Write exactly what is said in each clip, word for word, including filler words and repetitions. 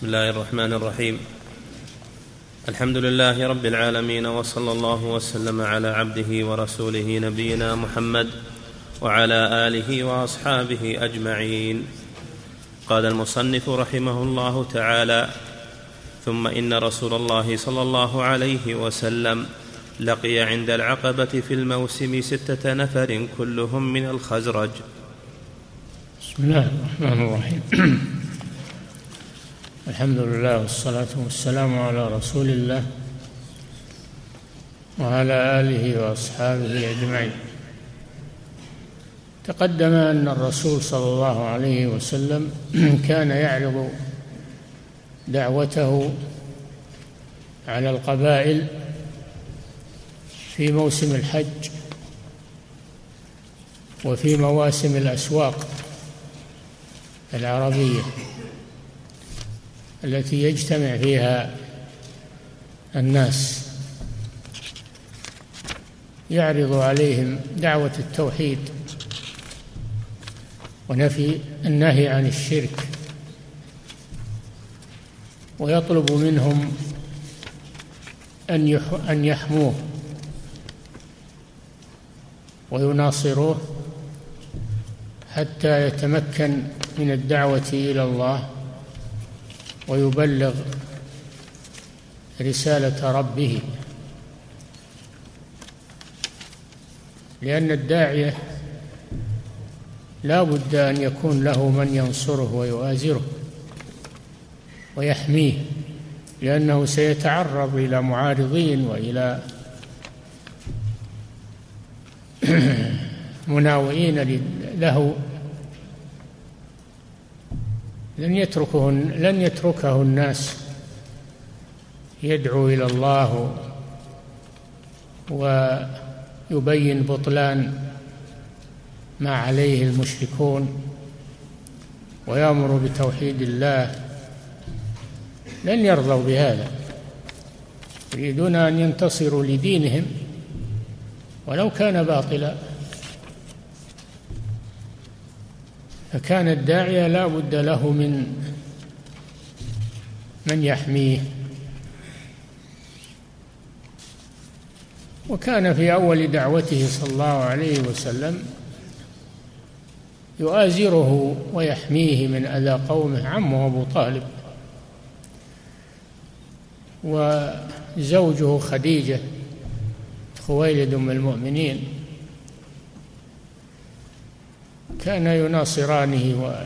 بسم الله الرحمن الرحيم. الحمد لله رب العالمين، وصلى الله وسلم على عبده ورسوله نبينا محمد وعلى آله وأصحابه أجمعين. قال المصنف رحمه الله تعالى: ثم إن رسول الله صلى الله عليه وسلم لقي عند العقبة في الموسم ستة نفر كلهم من الخزرج. بسم الله الرحمن الرحيم. الحمد لله والصلاة والسلام على رسول الله وعلى آله وأصحابه أجمعين. تقدم أن الرسول صلى الله عليه وسلم كان يعرض دعوته على القبائل في موسم الحج وفي مواسم الأسواق العربية التي يجتمع فيها الناس، يعرض عليهم دعوة التوحيد ونفي النهي عن الشرك، ويطلب منهم أن يحموه ويناصروه حتى يتمكن من الدعوة إلى الله ويبلغ رسالة ربه، لأن الداعية لا بد أن يكون له من ينصره ويؤازره ويحميه، لأنه سيتعرض إلى معارضين وإلى مناوئين له لن يتركه لن يتركه الناس يدعو إلى الله ويبين بطلان ما عليه المشركون ويأمر بتوحيد الله، لن يرضوا بهذا، يريدون أن ينتصروا لدينهم ولو كان باطلا. فكان الداعية لا بد له من من يحميه. وكان في أول دعوته صلى الله عليه وسلم يؤازره ويحميه من أذى قومه عمه أبو طالب وزوجه خديجة خويلد أم المؤمنين، كان يناصرانه و...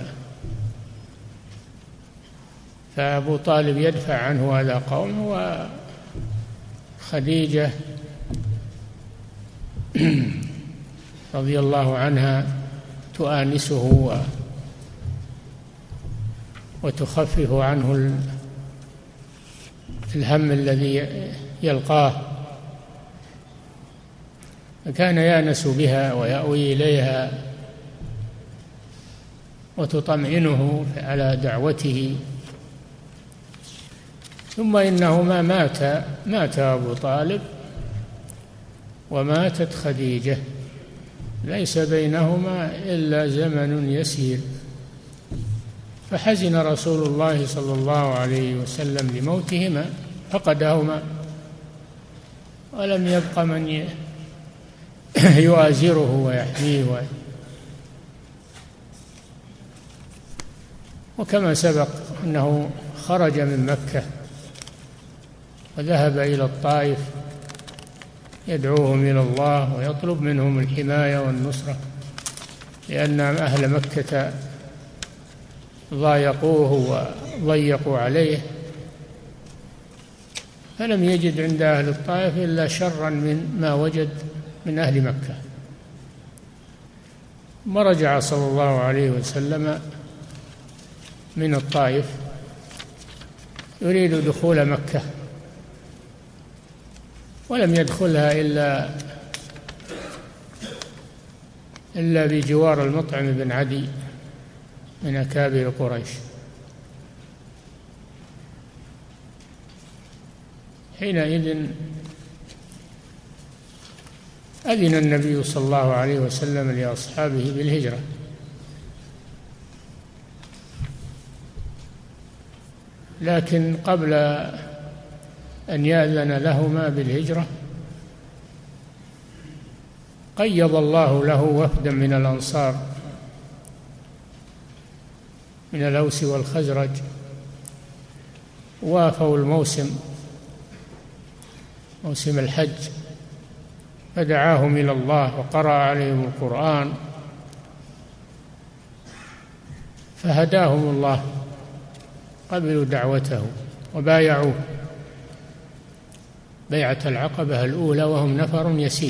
فأبو طالب يدفع عنه هذا قومه، وخديجة رضي الله عنها تؤانسه و... وتخفف عنه الهم الذي يلقاه، فكان يأنس بها ويأوي إليها وتطمئنه على دعوته. ثم إنه ما مات مات أبو طالب وماتت خديجة، ليس بينهما إلا زمن يسير، فحزن رسول الله صلى الله عليه وسلم لموتهما، فقدهما، ولم يبق من يؤازره ويحميه. وكما سبق أنه خرج من مكة وذهب إلى الطائف يدعوهم إلى الله ويطلب منهم الحماية والنصرة، لأن أهل مكة ضايقوه وضيقوا عليه، فلم يجد عند أهل الطائف إلا شرا من ما وجد من أهل مكة. ورجع صلى الله عليه وسلم من الطائف يريد دخول مكة، ولم يدخلها إلا إلا بجوار المطعم بن عدي من أكابر قريش. حينئذ أذن النبي صلى الله عليه وسلم لأصحابه بالهجرة، لكن قبل أن يأذن لهما بالهجرة قيض الله له وفدا من الأنصار من الأوس والخزرج، وافوا الموسم موسم الحج، فدعاهم إلى الله وقرأ عليهم القرآن فهداهم الله، قبلوا دعوته وبايعوه بيعة العقبة الأولى وهم نفر يسير.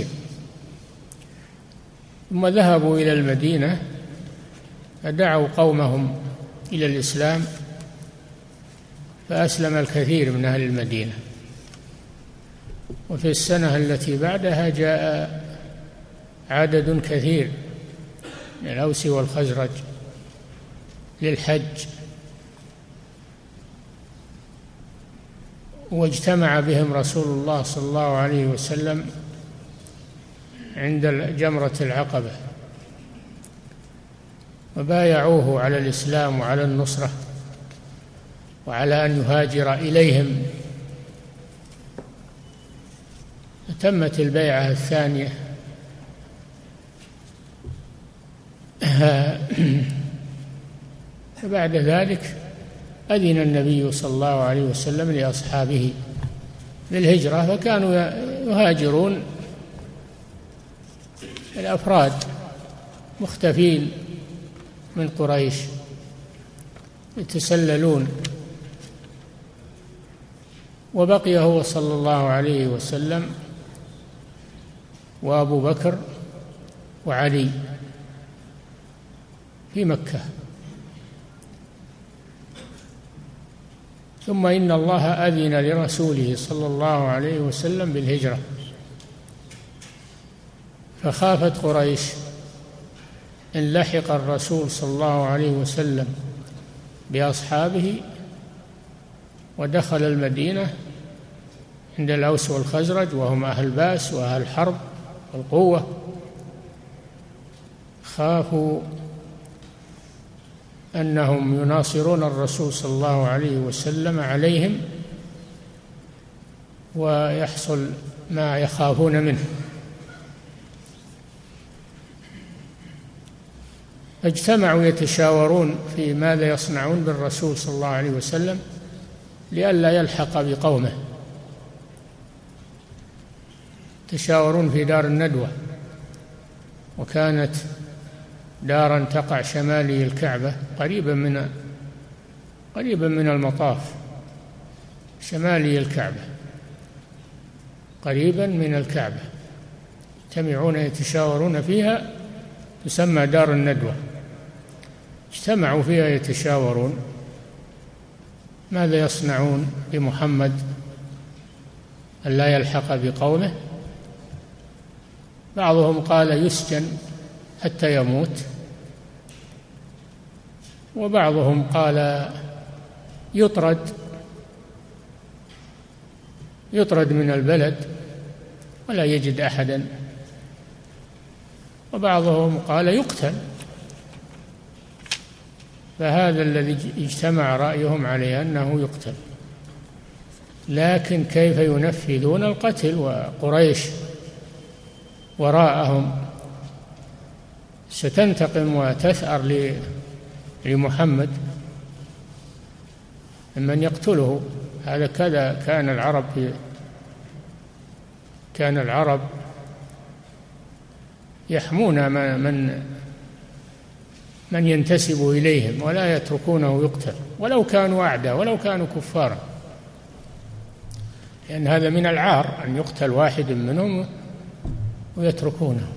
ثم ذهبوا إلى المدينة فدعوا قومهم إلى الإسلام، فأسلم الكثير من أهل المدينة. وفي السنة التي بعدها جاء عدد كثير من الأوس والخزرج للحج، واجتمع بهم رسول الله صلى الله عليه وسلم عند جمرة العقبة، وبايعوه على الإسلام وعلى النصرة وعلى أن يهاجر إليهم. تمت البيعة الثانية فبعد ذلك أذن النبي صلى الله عليه وسلم لأصحابه بالهجرة، فكانوا يهاجرون الأفراد مختفين من قريش يتسللون، وبقي هو صلى الله عليه وسلم وأبو بكر وعلي في مكة. ثم إن الله أذن لرسوله صلى الله عليه وسلم بالهجرة، فخافت قريش إن لحق الرسول صلى الله عليه وسلم بأصحابه ودخل المدينة عند الأوس والخزرج وهم أهل بأس وأهل حرب والقوة، خافوا أنهم يناصرون الرسول صلى الله عليه وسلم عليهم ويحصل ما يخافون منه، اجتمعوا يتشاورون في ماذا يصنعون بالرسول صلى الله عليه وسلم لئلا يلحق بقومه. تشاورون في دار الندوة، وكانت دارا تقع شمالي الكعبة قريبا من قريبا من المطاف، شمالي الكعبة قريبا من الكعبة، يجتمعون يتشاورون فيها، تسمى دار الندوة. اجتمعوا فيها يتشاورون ماذا يصنعون بمحمد ألا يلحق بقومه. بعضهم قال يسجن حتى يموت، وبعضهم قال يطرد يطرد من البلد ولا يجد أحدا، وبعضهم قال يقتل. فهذا الذي اجتمع رأيهم عليه أنه يقتل، لكن كيف ينفذون القتل وقريش وراءهم ستنتقم وتثأر لمحمد ممن يقتله. هذا كذا كان العرب في كان العرب يحمون من من ينتسب إليهم ولا يتركونه يقتل ولو كانوا أعداء ولو كانوا كفارا، لأن هذا من العار أن يقتل واحد منهم ويتركونه.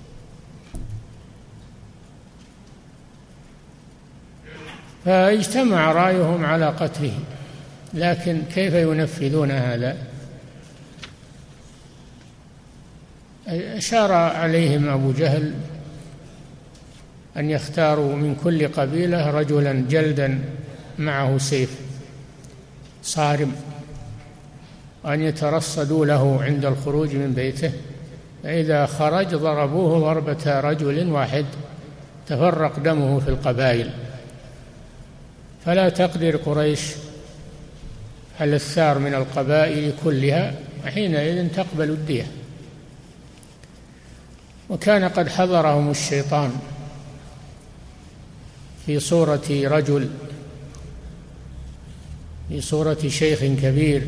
فاجتمع رأيهم على قتله، لكن كيف ينفذون هذا؟ أشار عليهم أبو جهل أن يختاروا من كل قبيلة رجلا جلدا معه سيف صارم، وأن يترصدوا له عند الخروج من بيته، فإذا خرج ضربوه ضربة رجل واحد تفرق دمه في القبائل، فلا تقدر قريش على الثار من القبائل كلها، حينئذ تقبل الدية. وكان قد حضرهم الشيطان في صورة رجل، في صورة شيخ كبير،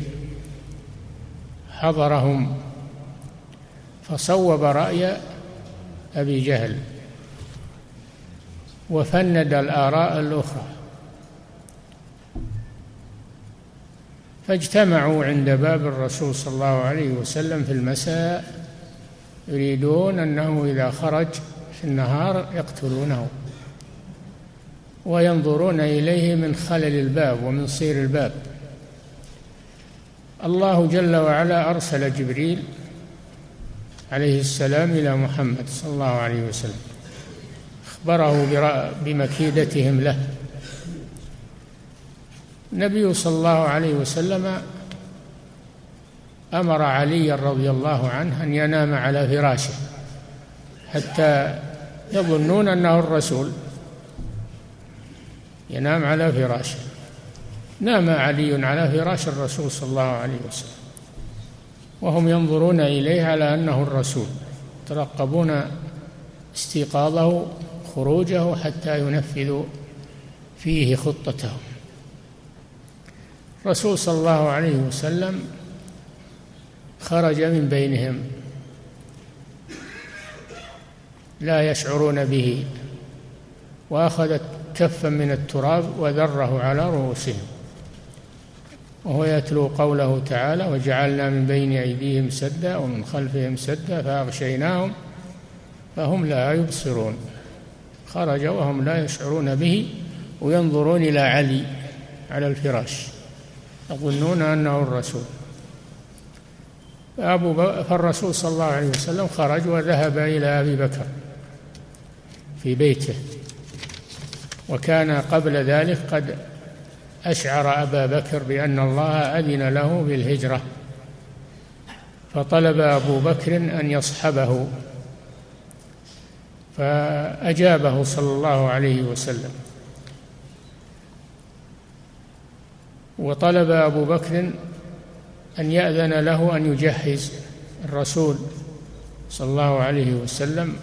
حضرهم فصوب رأي أبي جهل وفند الآراء الأخرى، فاجتمعوا عند باب الرسول صلى الله عليه وسلم في المساء يريدون أنه إذا خرج في النهار يقتلونه، وينظرون إليه من خلل الباب ومن صير الباب. الله جل وعلا أرسل جبريل عليه السلام إلى محمد صلى الله عليه وسلم، أخبره بمكيدتهم له. النبي صلى الله عليه وسلم أمر علي رضي الله عنه أن ينام على فراشه حتى يظنون أنه الرسول، ينام على فراشه. نام علي على فراش الرسول صلى الله عليه وسلم وهم ينظرون إليه على أنه الرسول، يترقبون استيقاظه خروجه حتى ينفذوا فيه خطتهم. الرسول صلى الله عليه وسلم خرج من بينهم لا يشعرون به، وأخذ كفا من التراب وذره على رؤوسهم وهو يتلو قوله تعالى: وجعلنا من بين أيديهم سدا ومن خلفهم سدا فأغشيناهم فهم لا يبصرون. خرج وهم لا يشعرون به وينظرون إلى علي على الفراش يظنون أنه الرسول. فأبو ب... فالرسول صلى الله عليه وسلم خرج وذهب إلى أبي بكر في بيته، وكان قبل ذلك قد أشعر أبا بكر بأن الله أذن له بالهجرة، فطلب أبو بكر أن يصحبه فأجابه صلى الله عليه وسلم. وطلب أبو بكر أن يأذن له أن يجهز الرسول صلى الله عليه وسلم،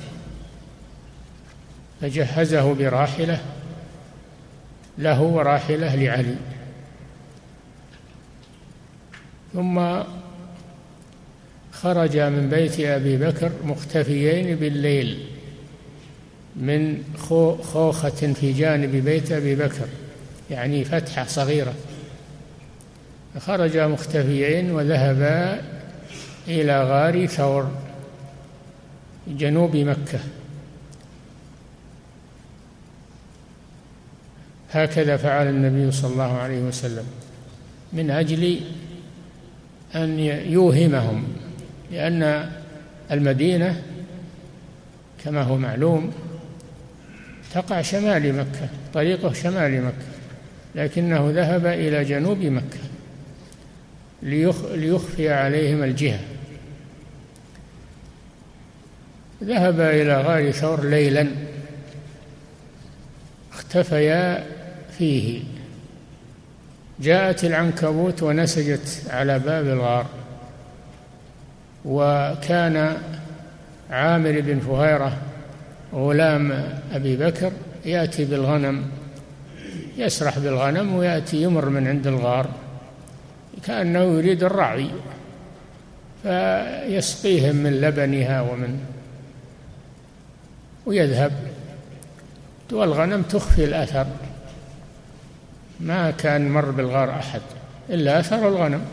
فجهزه براحلة له وراحلة لعلي. ثم خرج من بيت أبي بكر مختفيين بالليل من خوخة في جانب بيت أبي بكر، يعني فتحة صغيرة. خرج مختفيين وذهبا إلى غار ثور جنوب مكة. هكذا فعل النبي صلى الله عليه وسلم من أجل أن يوهمهم، لأن المدينة كما هو معلوم تقع شمال مكة، طريقه شمال مكة، لكنه ذهب إلى جنوب مكة ليخفي عليهم الجهة. ذهب إلى غار ثور ليلا اختفيا فيه. جاءت العنكبوت ونسجت على باب الغار، وكان عامر بن فهيرة غلام أبي بكر يأتي بالغنم، يسرح بالغنم ويأتي يمر من عند الغار كأنه يريد الرعي، فيسقيهم من لبنها ومن ويذهب، والغنم تخفي الأثر، ما كان مر بالغار أحد إلا أثر الغنم.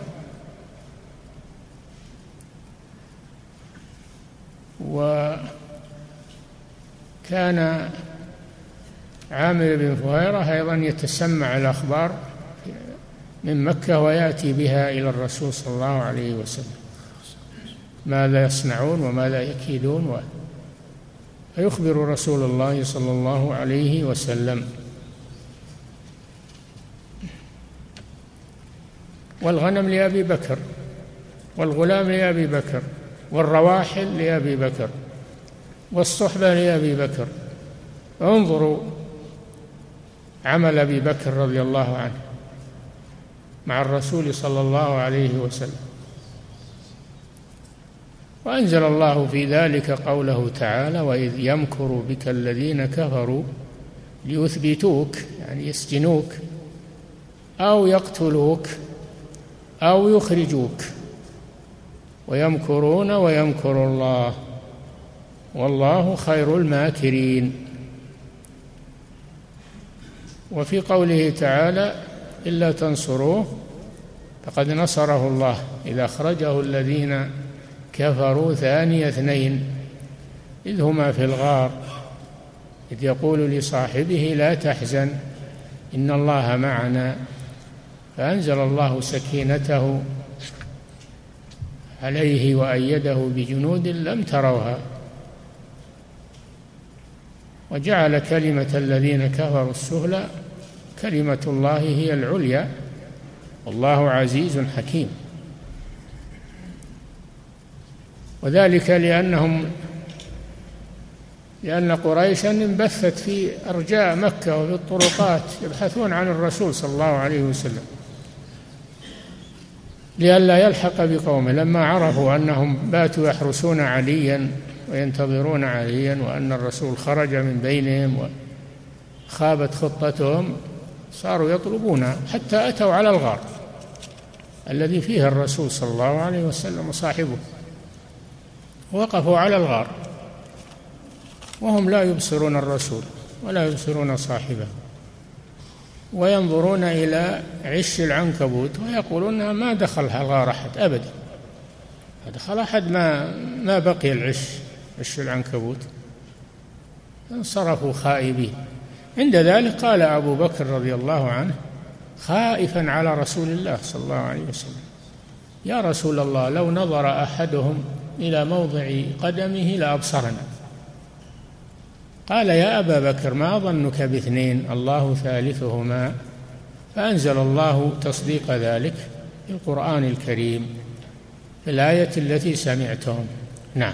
وكان عامر بن فهيرة أيضا يتسمع الأخبار من مكة ويأتي بها إلى الرسول صلى الله عليه وسلم، ماذا يصنعون وماذا يكيدون، فيخبر رسول الله صلى الله عليه وسلم. والغنم لأبي بكر، والغلام لأبي بكر، والرواحل لأبي بكر، والصحبة لأبي بكر. انظروا عمل أبي بكر رضي الله عنه، مع الرسول صلى الله عليه وسلم. وأنزل الله في ذلك قوله تعالى: وإذ يمكر بك الذين كفروا ليثبتوك، يعني يسجنوك أو يقتلوك أو يخرجوك، ويمكرون ويمكر الله والله خير الماكرين. وفي قوله تعالى: إلا تنصروه فقد نصره الله إذ أخرجه الذين كفروا ثاني اثنين إذ هما في الغار إذ يقول لصاحبه لا تحزن إن الله معنا، فأنزل الله سكينته عليه وأيده بجنود لم تروها، وجعل كلمة الذين كفروا السفلى، كلمة الله هي العليا، والله عزيز حكيم. وذلك لأنهم لأن قريشا انبثت في أرجاء مكة وفي الطرقات يبحثون عن الرسول صلى الله عليه وسلم لئلا يلحق بقومه، لما عرفوا أنهم باتوا يحرسون عليا وينتظرون عليا وأن الرسول خرج من بينهم وخابت خطتهم صاروا يطلبونه، حتى أتوا على الغار الذي فيه الرسول صلى الله عليه وسلم وصاحبه، وقفوا على الغار وهم لا يبصرون الرسول ولا يبصرون صاحبه، وينظرون إلى عش العنكبوت ويقولون ما دخلها الغار أحد أبدا، دخل أحد ما ما بقي العش عش العنكبوت. انصرفوا خائبين. عند ذلك قال أبو بكر رضي الله عنه خائفا على رسول الله صلى الله عليه وسلم: يا رسول الله لو نظر أحدهم إلى موضع قدمه لأبصرنا. قال: يا أبا بكر ما ظنك باثنين الله ثالثهما؟ فأنزل الله تصديق ذلك في القرآن الكريم في الآية التي سمعتم. نعم.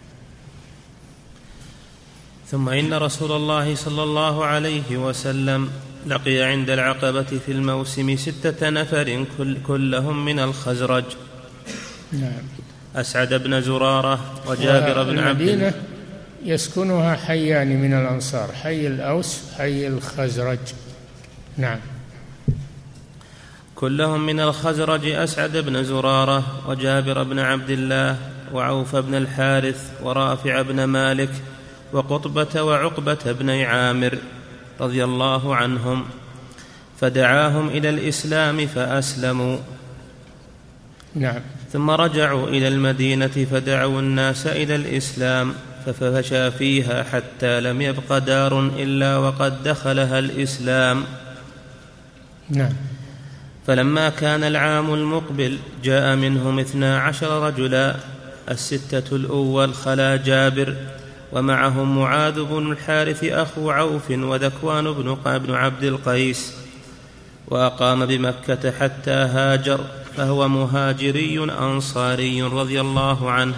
ثم إن رسول الله صلى الله عليه وسلم لقي عند العقبة في الموسم ستة نفر كل كلهم من الخزرج. نعم. أسعد بن زرارة وجابر بن عبد الله. يسكنها حيان من الأنصار، حي الأوس حي الخزرج. نعم. كلهم من الخزرج: أسعد بن زرارة وجابر بن عبد الله وعوف بن الحارث ورافع بن مالك وقطبة وعقبة بن عامر رضي الله عنهم، فدعاهم إلى الإسلام فأسلموا. نعم. ثم رجعوا إلى المدينة فدعوا الناس إلى الإسلام، ففشى فيها حتى لم يبق دار إلا وقد دخلها الإسلام. نعم. فلما كان العام المقبل جاء منهم اثنا عشر رجلا، الستة الأول خلا جابر، ومعهم معاذ بن الحارث أخو عوف وذكوان بن عبد القيس، وأقام بمكة حتى هاجر، فهو مهاجري أنصاري رضي الله عنه.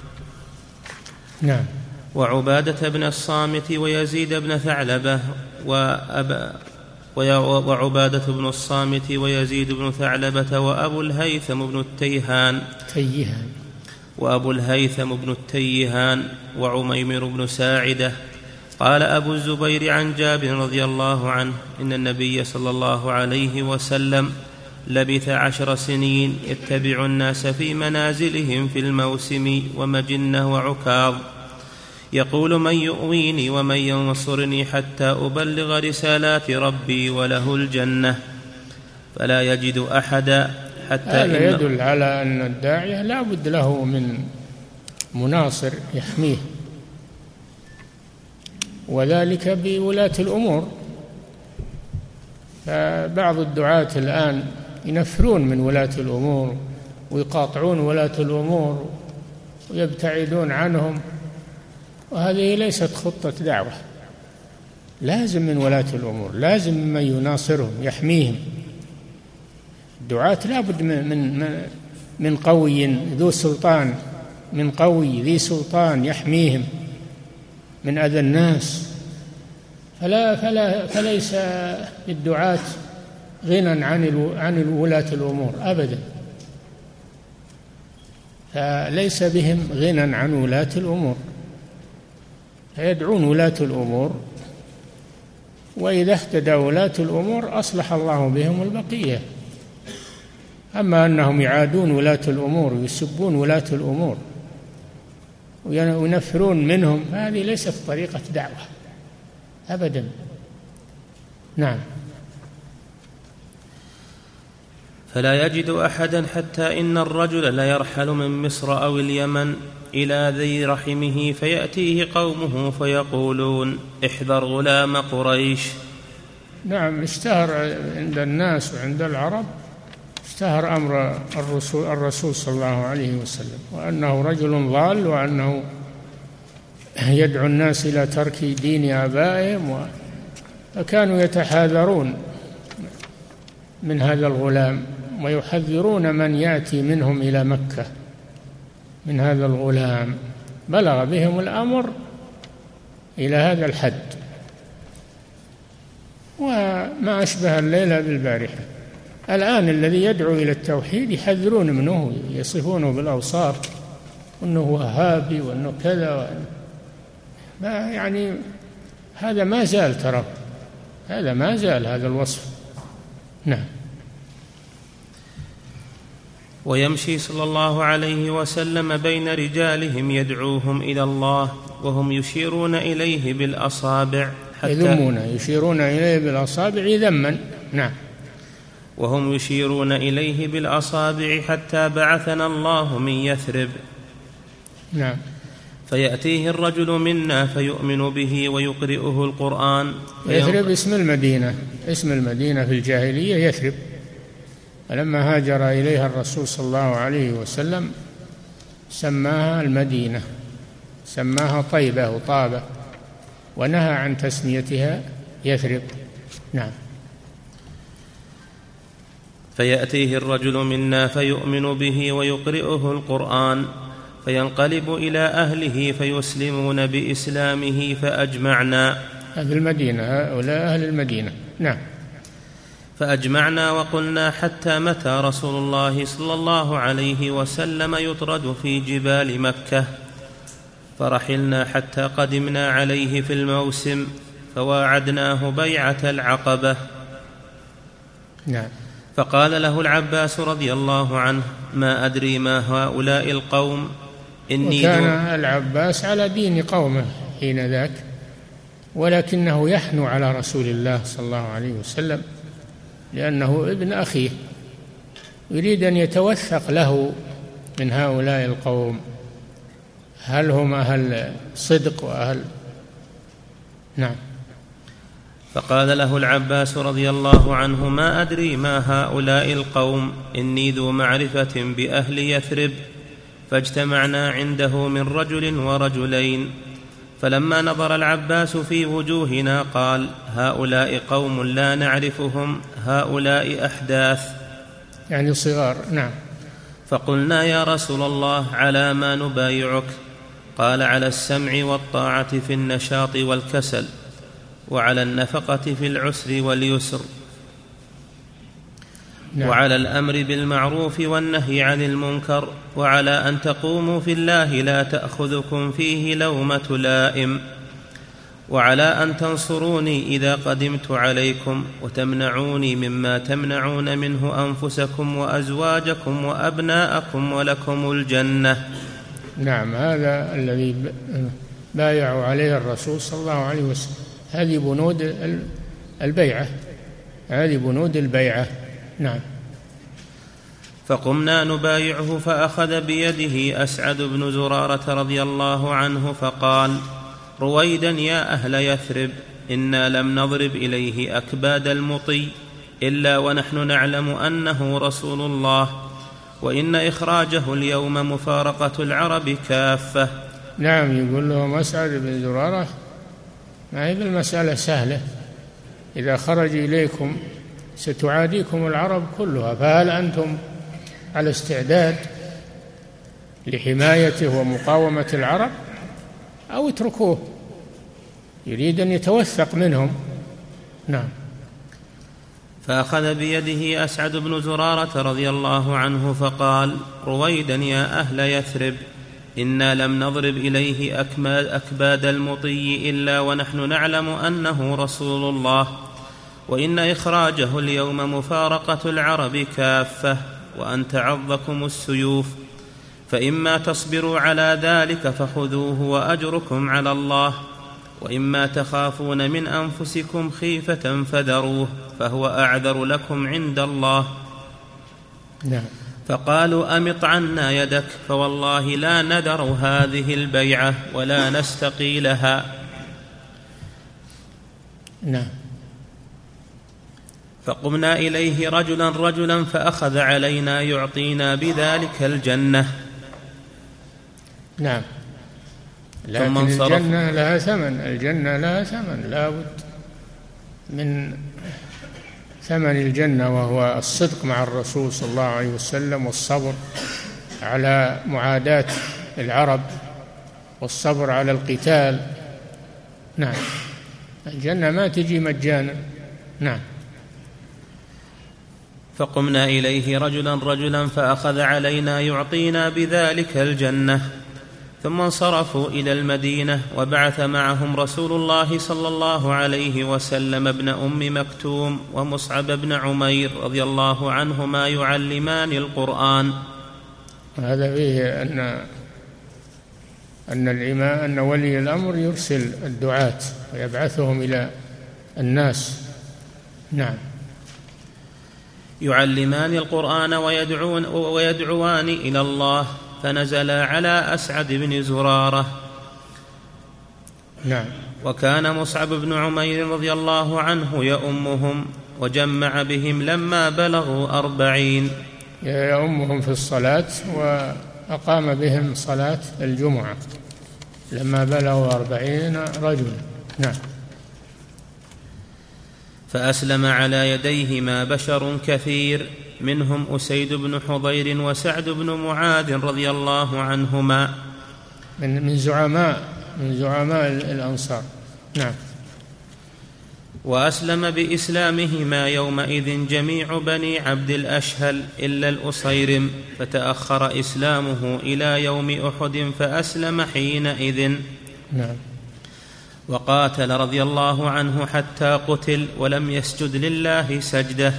نعم. وعبادة بن الصامت ويزيد بن ثعلبة وأبا وعبادة بن الصامت ويزيد بن ثعلبة وأبو الهيثم بن التيهان تيهان وأبو الهيثم بن التيهان وعميمر بن ساعدة. قال أبو الزبير عن جابر رضي الله عنه: إن النبي صلى الله عليه وسلم لبث عشر سنين يتبع الناس في منازلهم في الموسم ومجنة وعكاظ، يقول من يؤويني ومن ينصرني حتى أبلغ رسالات ربي وله الجنة، فلا يجد أحدا حتى. هذا يدل على أن الداعية لا بد له من مناصر يحميه، وذلك بولاة الأمور. فبعض الدعاة الآن ينفرون من ولاة الأمور ويقاطعون ولاة الأمور ويبتعدون عنهم، وهذه ليست خطة دعوة. لازم من ولاة الأمور، لازم من يناصرهم يحميهم. الدعاة لا بد من, من, من قوي ذو سلطان، من قوي ذي سلطان يحميهم من أذى الناس. فلا فلا فليس للدعاة غنى عن عن ولاة الأمور أبدا، فليس بهم غنى عن ولاة الأمور، فيدعون ولاة الأمور، وإذا اهتدى ولاة الأمور أصلح الله بهم البقية. أما أنهم يعادون ولاة الأمور ويسبون ولاة الأمور وينفرون منهم، هذه ليست طريقة دعوة أبدا. نعم. فلا يجد أحدا حتى إن الرجل ليرحل من مصر أو اليمن إلى ذي رحمه فيأتيه قومه فيقولون احذر غلام قريش. نعم، اشتهر عند الناس وعند العرب، اشتهر أمر الرسول, الرسول صلى الله عليه وسلم، وأنه رجل ضال، وأنه يدعو الناس إلى ترك دين آبائهم، فكانوا يتحاذرون من هذا الغلام ويحذرون من يأتي منهم إلى مكة من هذا الغلام. بلغ بهم الأمر إلى هذا الحد، وما أشبه الليلة بالبارحة. الآن الذي يدعو إلى التوحيد يحذرون منه، يصفونه بالأوصاف، وأنه وهابي وأنه كذا وأنه ما يعني هذا ما زال، ترى هذا ما زال هذا الوصف. نعم. ويمشي صلى الله عليه وسلم بين رجالهم يدعوهم إلى الله وهم يشيرون إليه بالأصابع حتى يذمون، يشيرون إليه بالأصابع ذما. نعم. وهم يشيرون إليه بالأصابع حتى بعثنا الله من يثرب. نعم. فيأتيه الرجل منا فيؤمن به ويقرئه القرآن. يثرب اسم المدينة، اسم المدينة في الجاهلية يثرب، فلما هاجر إليها الرسول صلى الله عليه وسلم سماها المدينة، سماها طيبة وطابة، ونهى عن تسميتها يثرب. نعم. فيأتيه الرجل منا فيؤمن به ويقرئه القرآن فينقلب إلى أهله فيسلمون بإسلامه فأجمعنا. أهل المدينة، هؤلاء أهل المدينة. نعم. فأجمعنا وقلنا حتى متى رسول الله صلى الله عليه وسلم يطرد في جبال مكة؟ فرحلنا حتى قدمنا عليه في الموسم فواعدناه بيعة العقبة. نعم. فقال له العباس رضي الله عنه ما أدري ما هؤلاء القوم إني وكان العباس على دين قومه حين ذاك، ولكنه يحنو على رسول الله صلى الله عليه وسلم لأنه ابن أخيه، يريد أن يتوثق له من هؤلاء القوم، هل هم أهل صدق وأهل. نعم. فقال له العباس رضي الله عنه ما أدري ما هؤلاء القوم إني ذو معرفة بأهل يثرب. فاجتمعنا عنده من رجل ورجلين، فلما نظر العباس في وجوهنا قال هؤلاء قوم لا نعرفهم، هؤلاء أحداث يعني صغار. نعم. فقلنا يا رسول الله على ما نبايعك؟ قال على السمع والطاعة في النشاط والكسل، وعلى النفقة في العسر واليسر، نعم. وعلى الأمر بالمعروف والنهي عن المنكر، وعلى أن تقوموا في الله لا تأخذكم فيه لومة لائم، وعلى أن تنصروني إذا قدمت عليكم وتمنعوني مما تمنعون منه أنفسكم وأزواجكم وأبناءكم ولكم الجنة. نعم، هذا الذي بايعوا عليه الرسول صلى الله عليه وسلم، هذه بنود البيعة، هذه بنود البيعة. نعم. فقمنا نبايعه فأخذ بيده أسعد بن زرارة رضي الله عنه فقال رويدا يا أهل يثرب إنا لم نضرب إليه أكباد المطي إلا ونحن نعلم أنه رسول الله، وإن إخراجه اليوم مفارقة العرب كافة. نعم، يقول لهم أسعد بن زرارة ما هي بالمسألة سهلة، إذا خرج إليكم ستعاديكم العرب كلها، فهل أنتم على استعداد لحمايته ومقاومة العرب أو اتركوه؟ يريد أن يتوثق منهم. نعم. فأخذ بيده أسعد بن زرارة رضي الله عنه فقال: رويدا يا أهل يثرب، إنا لم نضرب إليه أكباد المطي إلا ونحن نعلم أنه رسول الله، وإن إخراجه اليوم مفارقة العرب كافة، وأن تعظكم السيوف، فإما تصبروا على ذلك فخذوه وأجركم على الله، وإما تخافون من أنفسكم خيفة فذروه، فهو أعذر لكم عند الله. نعم. فقالوا: أمط عنا يدك، فوالله لا ندر هذه البيعة ولا نستقي لها. نعم. فقمنا إليه رجلا رجلا فأخذ علينا يعطينا بذلك الجنة. نعم. لكن الجنة لها ثمن، الجنة لها ثمن، لا بد من ثمن الجنة، وهو الصدق مع الرسول صلى الله عليه وسلم، والصبر على معاداة العرب، والصبر على القتال. نعم. الجنة ما تجي مجانا. نعم. فقمنا إليه رجلا رجلا فأخذ علينا يعطينا بذلك الجنة، ثم انصرفوا إلى المدينة، وبعث معهم رسول الله صلى الله عليه وسلم ابن أم مكتوم ومصعب بن عمير رضي الله عنهما يعلمان القرآن. هذا فيه أن أن الإمام أن ولي الأمر يرسل الدعاة ويبعثهم إلى الناس. نعم. يعلمان القرآن ويدعون ويدعوان إلى الله، فنزلا على أسعد بن زرارة. نعم. وكان مصعب بن عمير رضي الله عنه يؤمهم، وجمع بهم لما بلغوا أربعين، يؤمهم في الصلاة، وأقام بهم صلاة الجمعة لما بلغوا أربعين رجل. نعم. فأسلم على يديهما بشر كثير، منهم أسيد بن حضير وسعد بن معاذ رضي الله عنهما، من من زعماء من زعماء الأنصار. نعم. وأسلم بإسلامهما يومئذ جميع بني عبد الأشهل إلا الأصيرم، فتأخر إسلامه إلى يوم أحد فأسلم حينئذ. نعم. وقاتل رضي الله عنه حتى قتل ولم يسجد لله سجدة.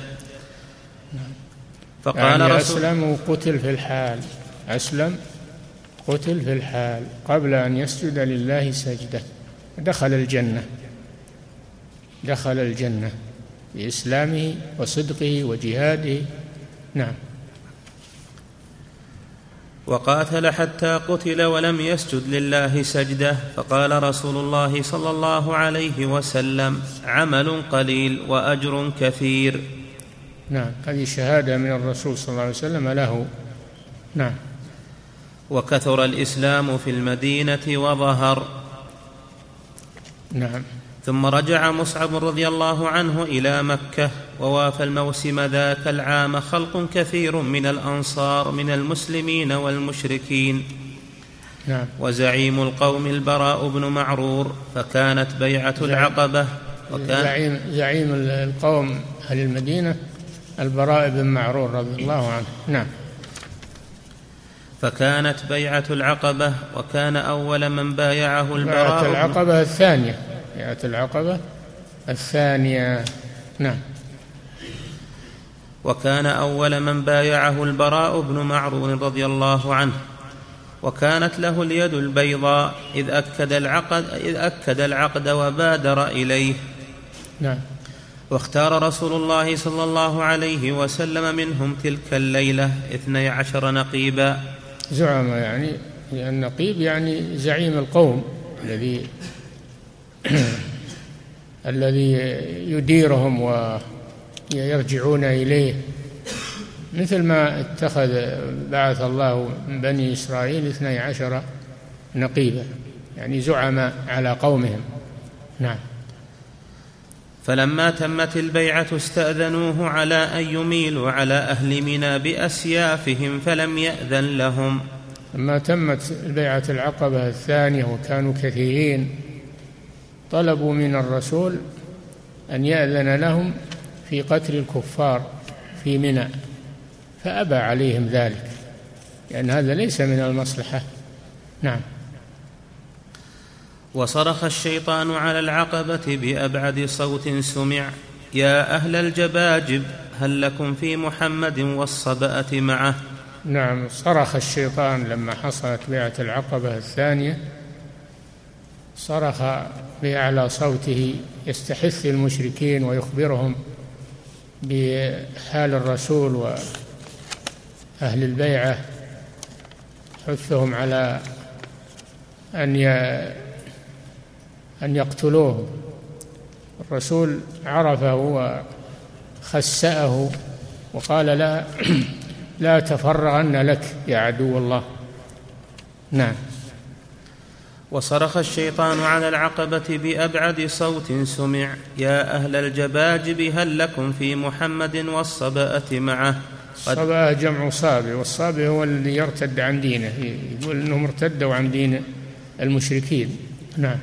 فقال يعني أسلم وقتل في الحال، أسلم قتل في الحال قبل أن يسجد لله سجدة، دخل الجنة، دخل الجنة بإسلامه وصدقه وجهاده. نعم. وقاتل حتى قتل ولم يسجد لله سجدة، فقال رسول الله صلى الله عليه وسلم: عمل قليل وأجر كثير. نعم. هذه شهادة من الرسول صلى الله عليه وسلم له. نعم. وكثر الإسلام في المدينة وظهر. نعم. ثم رجع مصعب رضي الله عنه إلى مكة، ووافى الموسم ذاك العام خلق كثير من الأنصار من المسلمين والمشركين. نعم. وزعيم القوم البراء بن معرور، فكانت بيعة العقبة. وكان زعيم, زعيم القوم أهل المدينة البراء بن معرور رضي الله عنه. نعم. فكانت بيعة العقبة، وكان أول من بايعه البراء. بيعة العقبة الثانية، بيعة العقبة الثانية. نعم. وكان أول من بايعه البراء بن معرور رضي الله عنه، وكانت له اليد البيضاء إذ أكد العقد, إذ أكد العقد وبادر إليه. نعم. واختار رسول الله صلى الله عليه وسلم منهم تلك الليلة اثني عشر نقيبا. زعم يعني النقيب يعني زعيم القوم الذي الذي يديرهم ويرجعون إليه، مثل ما اتخذ بعث الله من بني إسرائيل اثني عشر نقيبا، يعني زعماء على قومهم. نعم. فلما تمت البيعة استأذنوه على أن يميلوا على أهل منى بأسيافهم، فلم يأذن لهم. لما تمت البيعة العقبة الثانية وكانوا كثيرين، طلبوا من الرسول أن يأذن لهم في قتل الكفار في منى، فأبى عليهم ذلك لأن هذا ليس من المصلحة. نعم. وصرخ الشيطان على العقبة بأبعد صوت سمع: يا أهل الجباجب هل لكم في محمد والصبأة معه. نعم، صرخ الشيطان لما حصلت بيعة العقبة الثانية، صرخ بأعلى صوته يستحث المشركين ويخبرهم بحال الرسول وأهل البيعة، حثهم على أن أن يقتلوه. الرسول عرفه وخسأه وقال: لا لا تفرغن لك يا عدو الله. نعم. وصرخ الشيطان على العقبة بأبعد صوت سمع: يا أهل الجباجب هل لكم في محمد والصبأة معه. الصبأة جمع صابئ، والصابئ هو الذي يرتد عن دينه، يقول أنهم ارتدوا عن دين المشركين. نعم.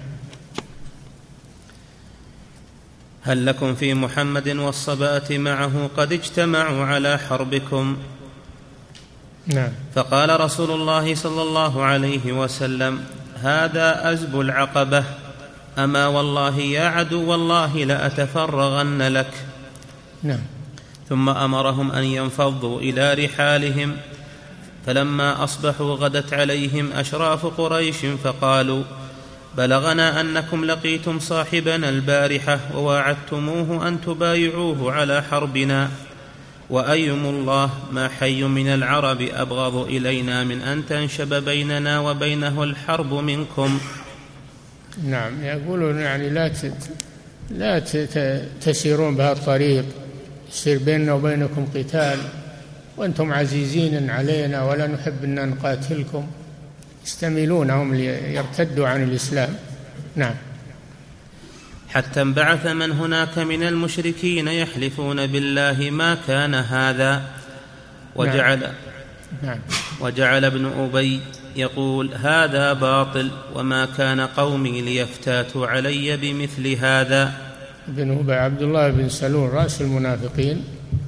هل لكم في محمد والصبأة معه قد اجتمعوا على حربكم. نعم. فقال رسول الله صلى الله عليه وسلم: هذا أزب العقبة، أما والله يا عدو الله لأتفرغن لك. نعم. ثم أمرهم أن ينفضوا إلى رحالهم، فلما أصبحوا غدت عليهم أشراف قريش فقالوا: بلغنا أنكم لقيتم صاحبنا البارحة وواعدتموه أن تبايعوه على حربنا، وأيم الله ما حي من العرب أبغض إلينا من أن تنشب بيننا وبينه الحرب منكم. نعم، يقولون يعني لا لا تسيرون بهذا الطريق، يصير بيننا وبينكم قتال وأنتم عزيزين علينا ولا نحب أن نقاتلكم، يستميلونهم ليرتدوا عن الإسلام. نعم. حتى انبعث من هناك من المشركين يحلفون بالله ما كان هذا، وجعل, نعم. نعم. وجعل ابن أبي يقول: هذا باطل، وما كان قومي ليفتاتوا علي بمثل هذا. ابن أبي عبد الله بن سلول رأس المنافقين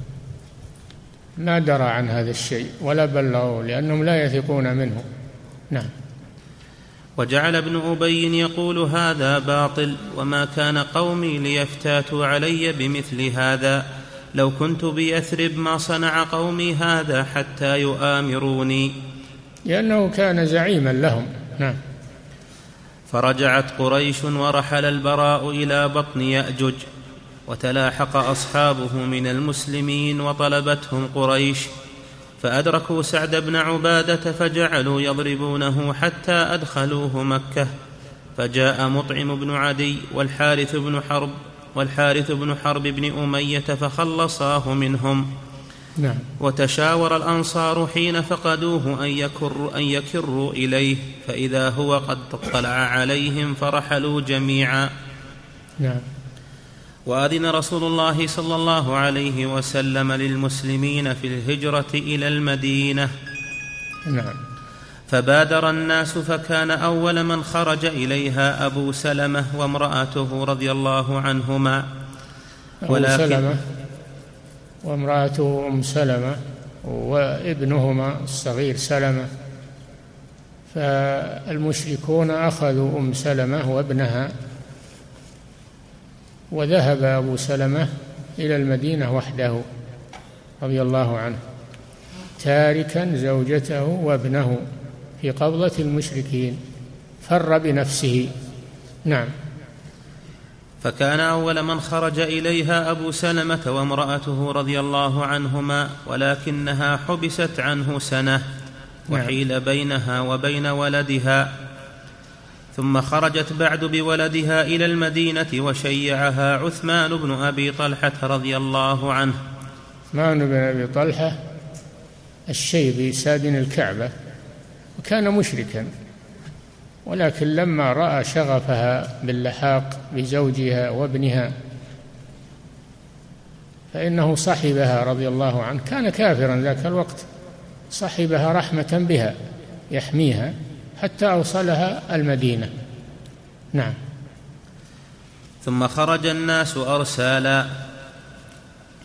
ما درى عن هذا الشيء ولا بلغوا لأنهم لا يثقون منه. نعم. وجعل ابن أبي يقول: هذا باطل، وما كان قومي ليفتاتوا علي بمثل هذا، لو كنت بيثرب ما صنع قومي هذا حتى يؤامروني، لأنه كان زعيما لهم. نعم. فرجعت قريش ورحل البراء إلى بطن يأجج، وتلاحق أصحابه من المسلمين وطلبتهم قريش، فأدركوا سعد بن عبادة فجعلوا يضربونه حتى أدخلوه مكة، فجاء مطعم بن عدي والحارث بن حرب والحارث بن حرب بن أمية فخلصاه منهم. نعم. وتشاور الأنصار حين فقدوه أن يكروا, أن يكروا إليه، فإذا هو قد اطلع عليهم فرحلوا جميعا. نعم. وأذن رسول الله صلى الله عليه وسلم للمسلمين في الهجرة إلى المدينة. نعم. فبادر الناس، فكان أول من خرج إليها أبو سلمة وامرأته رضي الله عنهما. أبو سلمة وامرأته أم سلمة وابنهما الصغير سلمة، فالمشركون أخذوا أم سلمة وابنها، وذهب أبو سلمة إلى المدينة وحده رضي الله عنه، تاركا زوجته وابنه في قبضة المشركين، فر بنفسه. نعم. فكان أول من خرج إليها أبو سلمة وامرأته رضي الله عنهما، ولكنها حبست عنه سنة وحيل بينها وبين ولدها، ثم خرجت بعد بولدها إلى المدينة وشيعها عثمان بن أبي طلحة رضي الله عنه. عثمان بن أبي طلحة الشيبي سادن الكعبة، وكان مشركا، ولكن لما رأى شغفها باللحاق بزوجها وابنها فإنه صحبها رضي الله عنه، كان كافرا ذاك الوقت، صحبها رحمة بها يحميها حتى أوصلها المدينة. نعم. ثم خرج الناس أرسالا،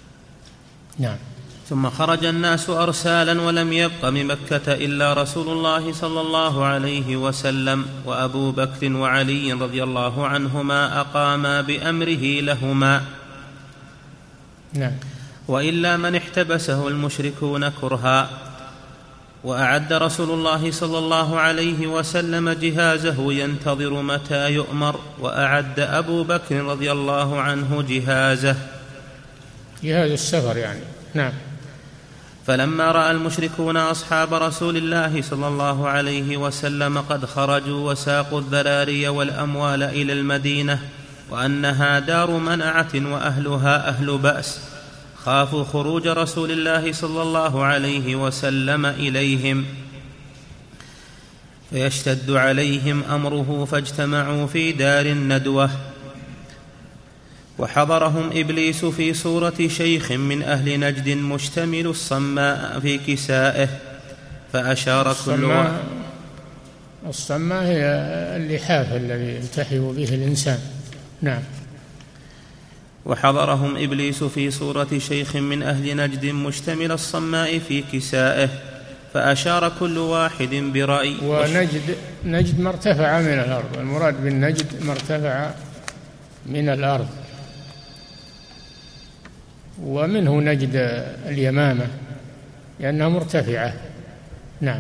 نعم. ثم خرج الناس أرسالا ولم يبق من مكة إلا رسول الله صلى الله عليه وسلم وأبو بكر وعلي رضي الله عنهما أقاما بأمره لهما. نعم. وإلا من احتبسه المشركون كرها. وأعد رسول الله صلى الله عليه وسلم جهازه ينتظر متى يؤمر، وأعد أبو بكر رضي الله عنه جهازه، جهاز السفر يعني. نعم. فلما رأى المشركون أصحاب رسول الله صلى الله عليه وسلم قد خرجوا وساقوا الذراري والأموال إلى المدينة وأنها دار منعة وأهلها أهل بأس، خافوا خروج رسول الله صلى الله عليه وسلم إليهم فيشتد عليهم أمره، فاجتمعوا في دار الندوة. وحضرهم إبليس في صورة شيخ من أهل نجد مشتمل الصماء في كسائه، فأشار كل واحد. الصماء هي اللحاف الذي يلتحف به الإنسان. نعم. وحضرهم إبليس في صورة شيخ من أهل نجد مشتمل الصماء في كسائه، فأشار كل واحد برأي. ونجد نجد ما ارتفع من الأرض، المراد بالنجد ما ارتفع من الأرض، ومنه نجد اليمامة لأنها مرتفعة. نعم.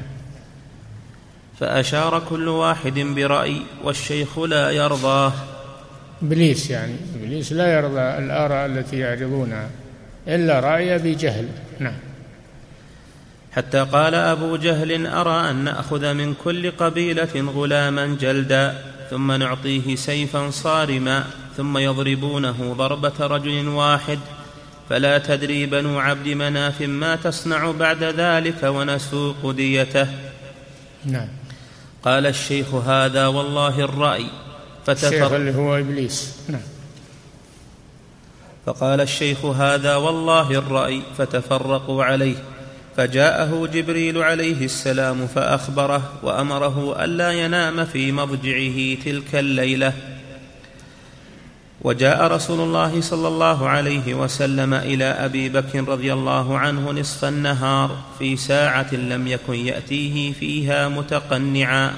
فأشار كل واحد برأي والشيخ لا يرضاه. إبليس يعني إبليس لا يرضى الآراء التي يعرضونها إلا رأي بجهل. نعم. حتى قال أبو جهل أرى أن نأخذ من كل قبيلة غلاما جلدا ثم نعطيه سيفا صارما ثم يضربونه ضربة رجل واحد، فلا تدري بنو عبد مناف ما تصنع بعد ذلك ونسوق ديته. نعم. قال الشيخ هذا والله الرأي، الشيخ اللي هو إبليس. نعم. فقال الشيخ هذا والله الرأي، فتفرقوا عليه، فجاءه جبريل عليه السلام فأخبره وأمره ألا ينام في مضجعه تلك الليلة. وجاء رسول الله صلى الله عليه وسلم إلى أبي بكر رضي الله عنه نصف النهار في ساعة لم يكن يأتيه فيها متقنعا.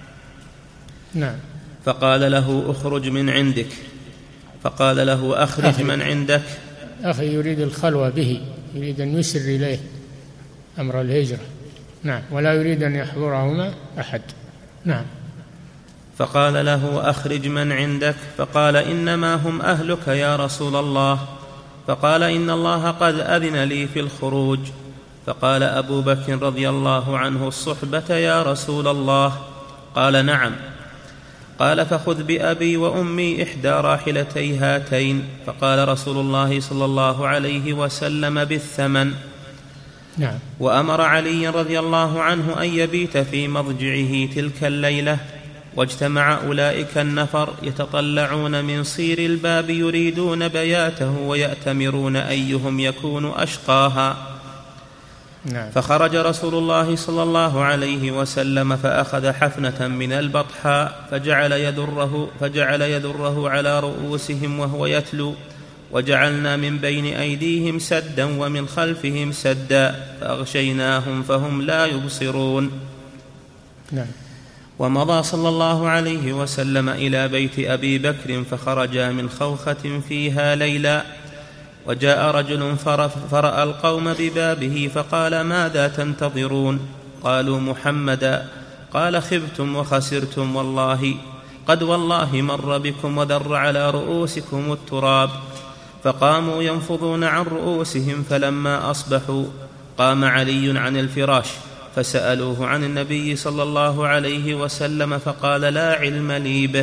نعم. فقال له اخرج من عندك، فقال له أخرج أخي من عندك. أخي يريد الخلوة به، يريد أن يسر إليه أمر الهجرة. نعم. ولا يريد أن يحضرهما أحد. نعم. فقال له أخرج من عندك، فقال إنما هم أهلك يا رسول الله. فقال إن الله قد أذن لي في الخروج. فقال أبو بكر رضي الله عنه الصحبة يا رسول الله؟ قال نعم. قال فخذ بأبي وأمي إحدى راحلتي هاتين. فقال رسول الله صلى الله عليه وسلم بالثمن. نعم. وأمر علي رضي الله عنه أن يبيت في مضجعه تلك الليلة. واجتمع أولئك النفر يتطلعون من صير الباب يريدون بياته ويأتمرون أيهم يكون أشقاها. نعم. فخرج رسول الله صلى الله عليه وسلم فأخذ حفنة من البطحاء فجعل يدره, فجعل يدره على رؤوسهم وهو يتلو، وجعلنا من بين أيديهم سدا ومن خلفهم سدا فأغشيناهم فهم لا يبصرون. نعم. ومضى صلى الله عليه وسلم إلى بيت أبي بكر فخرجا من خوخة فيها ليلا. وجاء رجل فرأى القوم ببابه فقال ماذا تنتظرون؟ قالوا محمدا. قال خبتم وخسرتم والله، قد والله مر بكم وذر على رؤوسكم التراب. فقاموا ينفضون عن رؤوسهم، فلما أصبحوا قام علي عن الفراش فسألوه عن النبي صلى الله عليه وسلم فقال لا علم لي به.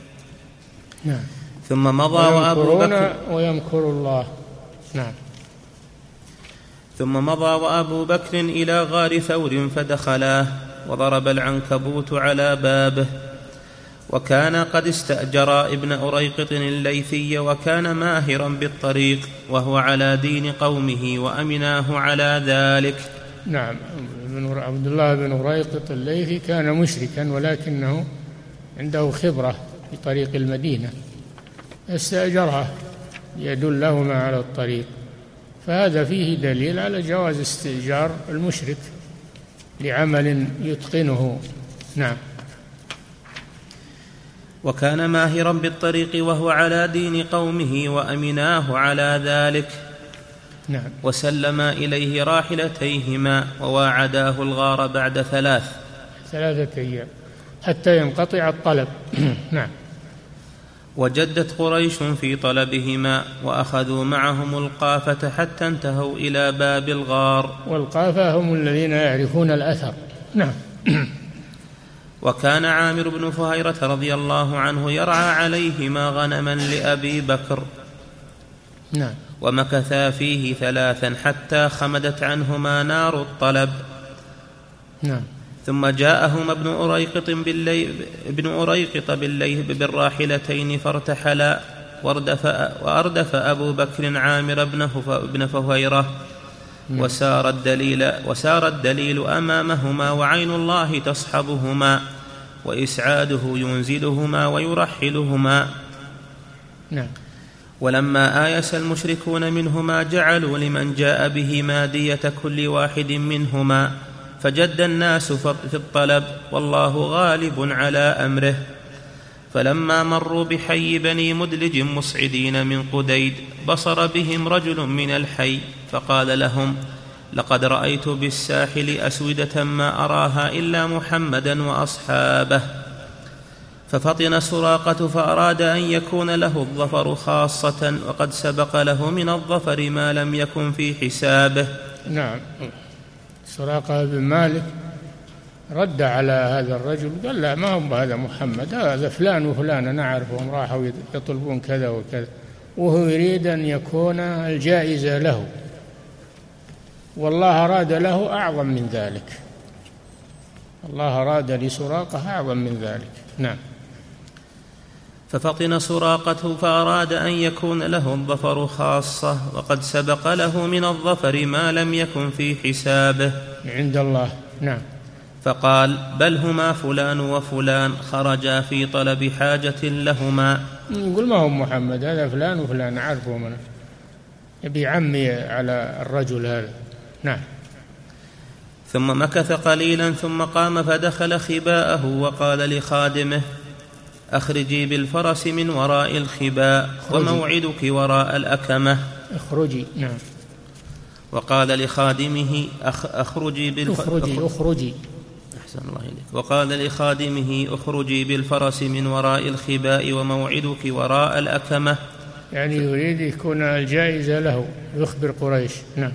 نعم. ثم مضى وأبو بكر ويمكر الله. نعم. ثم مضى وأبو بكر إلى غار ثور فدخلاه وضرب العنكبوت على بابه. وكان قد استأجر ابن أريقط الليثي وكان ماهرا بالطريق وهو على دين قومه وأمناه على ذلك. نعم. عبد الله بن أريقط الليثي كان مشركا ولكنه عنده خبرة في طريق المدينة، استأجرها يدلهما على الطريق، فهذا فيه دليل على جواز استئجار المشرك لعمل يتقنه. نعم. وكان ماهرا بالطريق وهو على دين قومه وأمناه على ذلك. نعم. وسلما إليه راحلتيهما وواعداه الغار بعد ثلاث ثلاثة أيام حتى ينقطع الطلب. نعم. وجدت قريش في طلبهما وأخذوا معهم القافة حتى انتهوا إلى باب الغار. والقافة هم الذين يعرفون الأثر. نعم. وكان عامر بن فهيرة رضي الله عنه يرعى عليهما غنما لأبي بكر. نعم. ومكثا فيه ثلاثا حتى خمدت عنهما نار الطلب. نعم. ثم جاءهما ابن أريقط بالليل ابن أريقط بالليل بالراحلتين فارتحلا. واردف, وأردف أبو بكر عامر بن فهيرة. وسار الدليل, وسار الدليل أمامهما وعين الله تصحبهما وإسعاده ينزلهما ويرحلهما. نعم. ولما آيس المشركون منهما جعلوا لمن جاء بهما دية كل واحد منهما فجد الناس في الطلب والله غالب على أمره. فلما مروا بحي بني مدلج مصعدين من قديد بصر بهم رجل من الحي فقال لهم لقد رأيت بالساحل أسودة ما أراها إلا محمدا وأصحابه. ففطن سراقة فأراد أن يكون له الظفر خاصة وقد سبق له من الظفر ما لم يكن في حسابه. نعم. سراقة بن مالك رد على هذا الرجل قال لا ما هم هذا محمد، هذا فلان وفلان نعرفهم راحوا يطلبون كذا وكذا، وهو يريد أن يكون الجائزة له والله أراد له أعظم من ذلك. الله أراد لسراقة أعظم من ذلك. نعم. ففطن سراقة فأراد أن يكون له الظفر خاصة وقد سبق له من الظفر ما لم يكن في حسابه عند الله. نعم. فقال بل هما فلان وفلان خرجا في طلب حاجة لهما. يقول ما هو محمد، هذا فلان وفلان أعرفه منه، يبي عمي على الرجل هذا. نعم. ثم مكث قليلا ثم قام فدخل خباءه وقال لخادمه أخرجي بالفرس من وراء الخباء وموعدك وراء الأكمة. اخرجي. نعم. وقال لخادمه أخ أخرجي بالفرس أخرجي أخرجي أحسن الله إليك. وقال لخادمه أخرجي بالفرس من وراء الخباء وموعدك وراء الأكمة، يعني يريد يكون الجائزة له، يخبر قريش. نعم.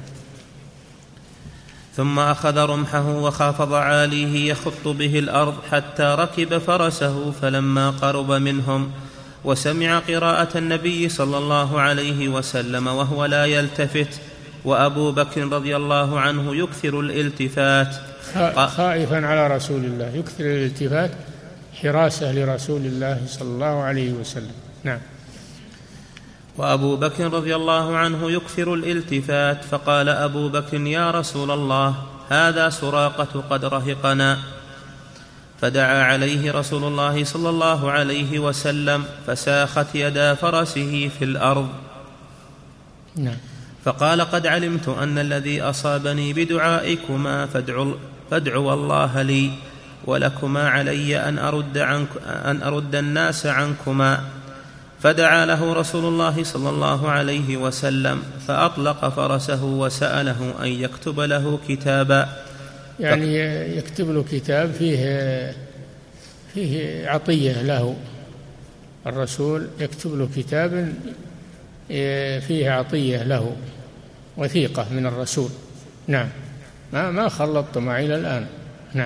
ثم أخذ رمحه وخافض عاليه يخط به الأرض حتى ركب فرسه. فلما قرب منهم وسمع قراءة النبي صلى الله عليه وسلم وهو لا يلتفت وأبو بكر رضي الله عنه يكثر الالتفات خائفا على رسول الله، يكثر الالتفات حراسة لرسول الله صلى الله عليه وسلم. نعم. وأبو بكر رضي الله عنه يكثر الالتفات فقال أبو بكر يا رسول الله هذا سراقة قد رهقنا. فدعا عليه رسول الله صلى الله عليه وسلم فساخت يدا فرسه في الأرض. نعم. فقال قد علمت أن الذي أصابني بدعائكما فادعوا, فادعوا الله لي ولكما علي أن أرد, عنك أن أرد الناس عنكما. فدعا له رسول الله صلى الله عليه وسلم فأطلق فرسه وسأله أن يكتب له كتابا، يعني يكتب له كتاب فيه فيه عطية له، الرسول يكتب له كتاب فيه عطية له، وثيقة من الرسول. نعم. ما ما خلطت معي إلى الآن. نعم.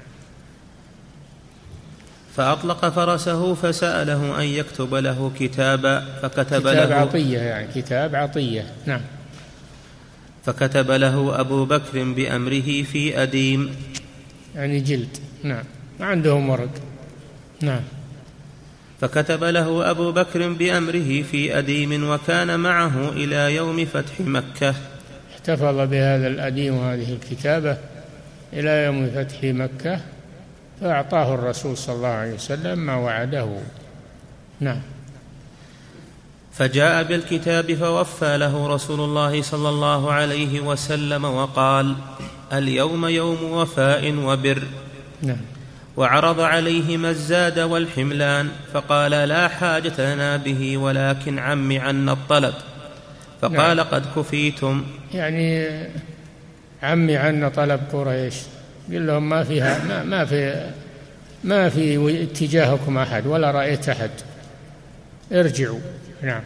فأطلق فرسه فسأله أن يكتب له كتابا فكتب كتاب له عطية، يعني كتاب عطية. نعم. فكتب له أبو بكر بأمره في أديم، يعني جلد. نعم. ما عندهم ورق. نعم. فكتب له أبو بكر بأمره في أديم وكان معه إلى يوم فتح مكة. احتفظ بهذا الأديم وهذه الكتابة إلى يوم فتح مكة، فأعطاه الرسول صلى الله عليه وسلم ما وعده. نعم. فجاء بالكتاب فوفى له رسول الله صلى الله عليه وسلم وقال: اليوم يوم وفاء وبر. نعم. وعرض عليهما الزاد والحملان فقال: لا حاجة لنا به، ولكن عم عنا الطلب. فقال: نعم. قد كفيتم، يعني عمي عنا طلب قريش، قل لهم ما فيها ما, ما في ما في اتجاهكم أحد ولا رأيت أحد، ارجعوا. نعم.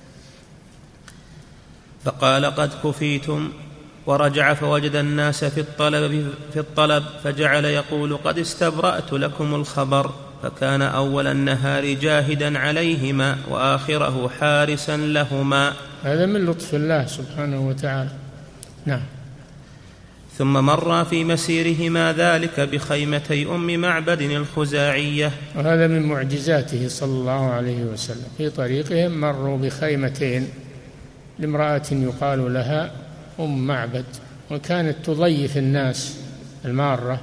فقال: قد كفيتم. ورجع فوجد الناس في الطلب, في الطلب فجعل يقول: قد استبرأت لكم الخبر. فكان أول النهار جاهدا عليهما وآخره حارسا لهما. هذا من لطف الله سبحانه وتعالى. نعم. ثم مر في مسيرهما ذلك بخيمتي أم معبد الخزاعية. وهذا من معجزاته صلى الله عليه وسلم. في طريقهم مروا بخيمتين لامرأة يقال لها أم معبد، وكانت تضيف الناس المارة،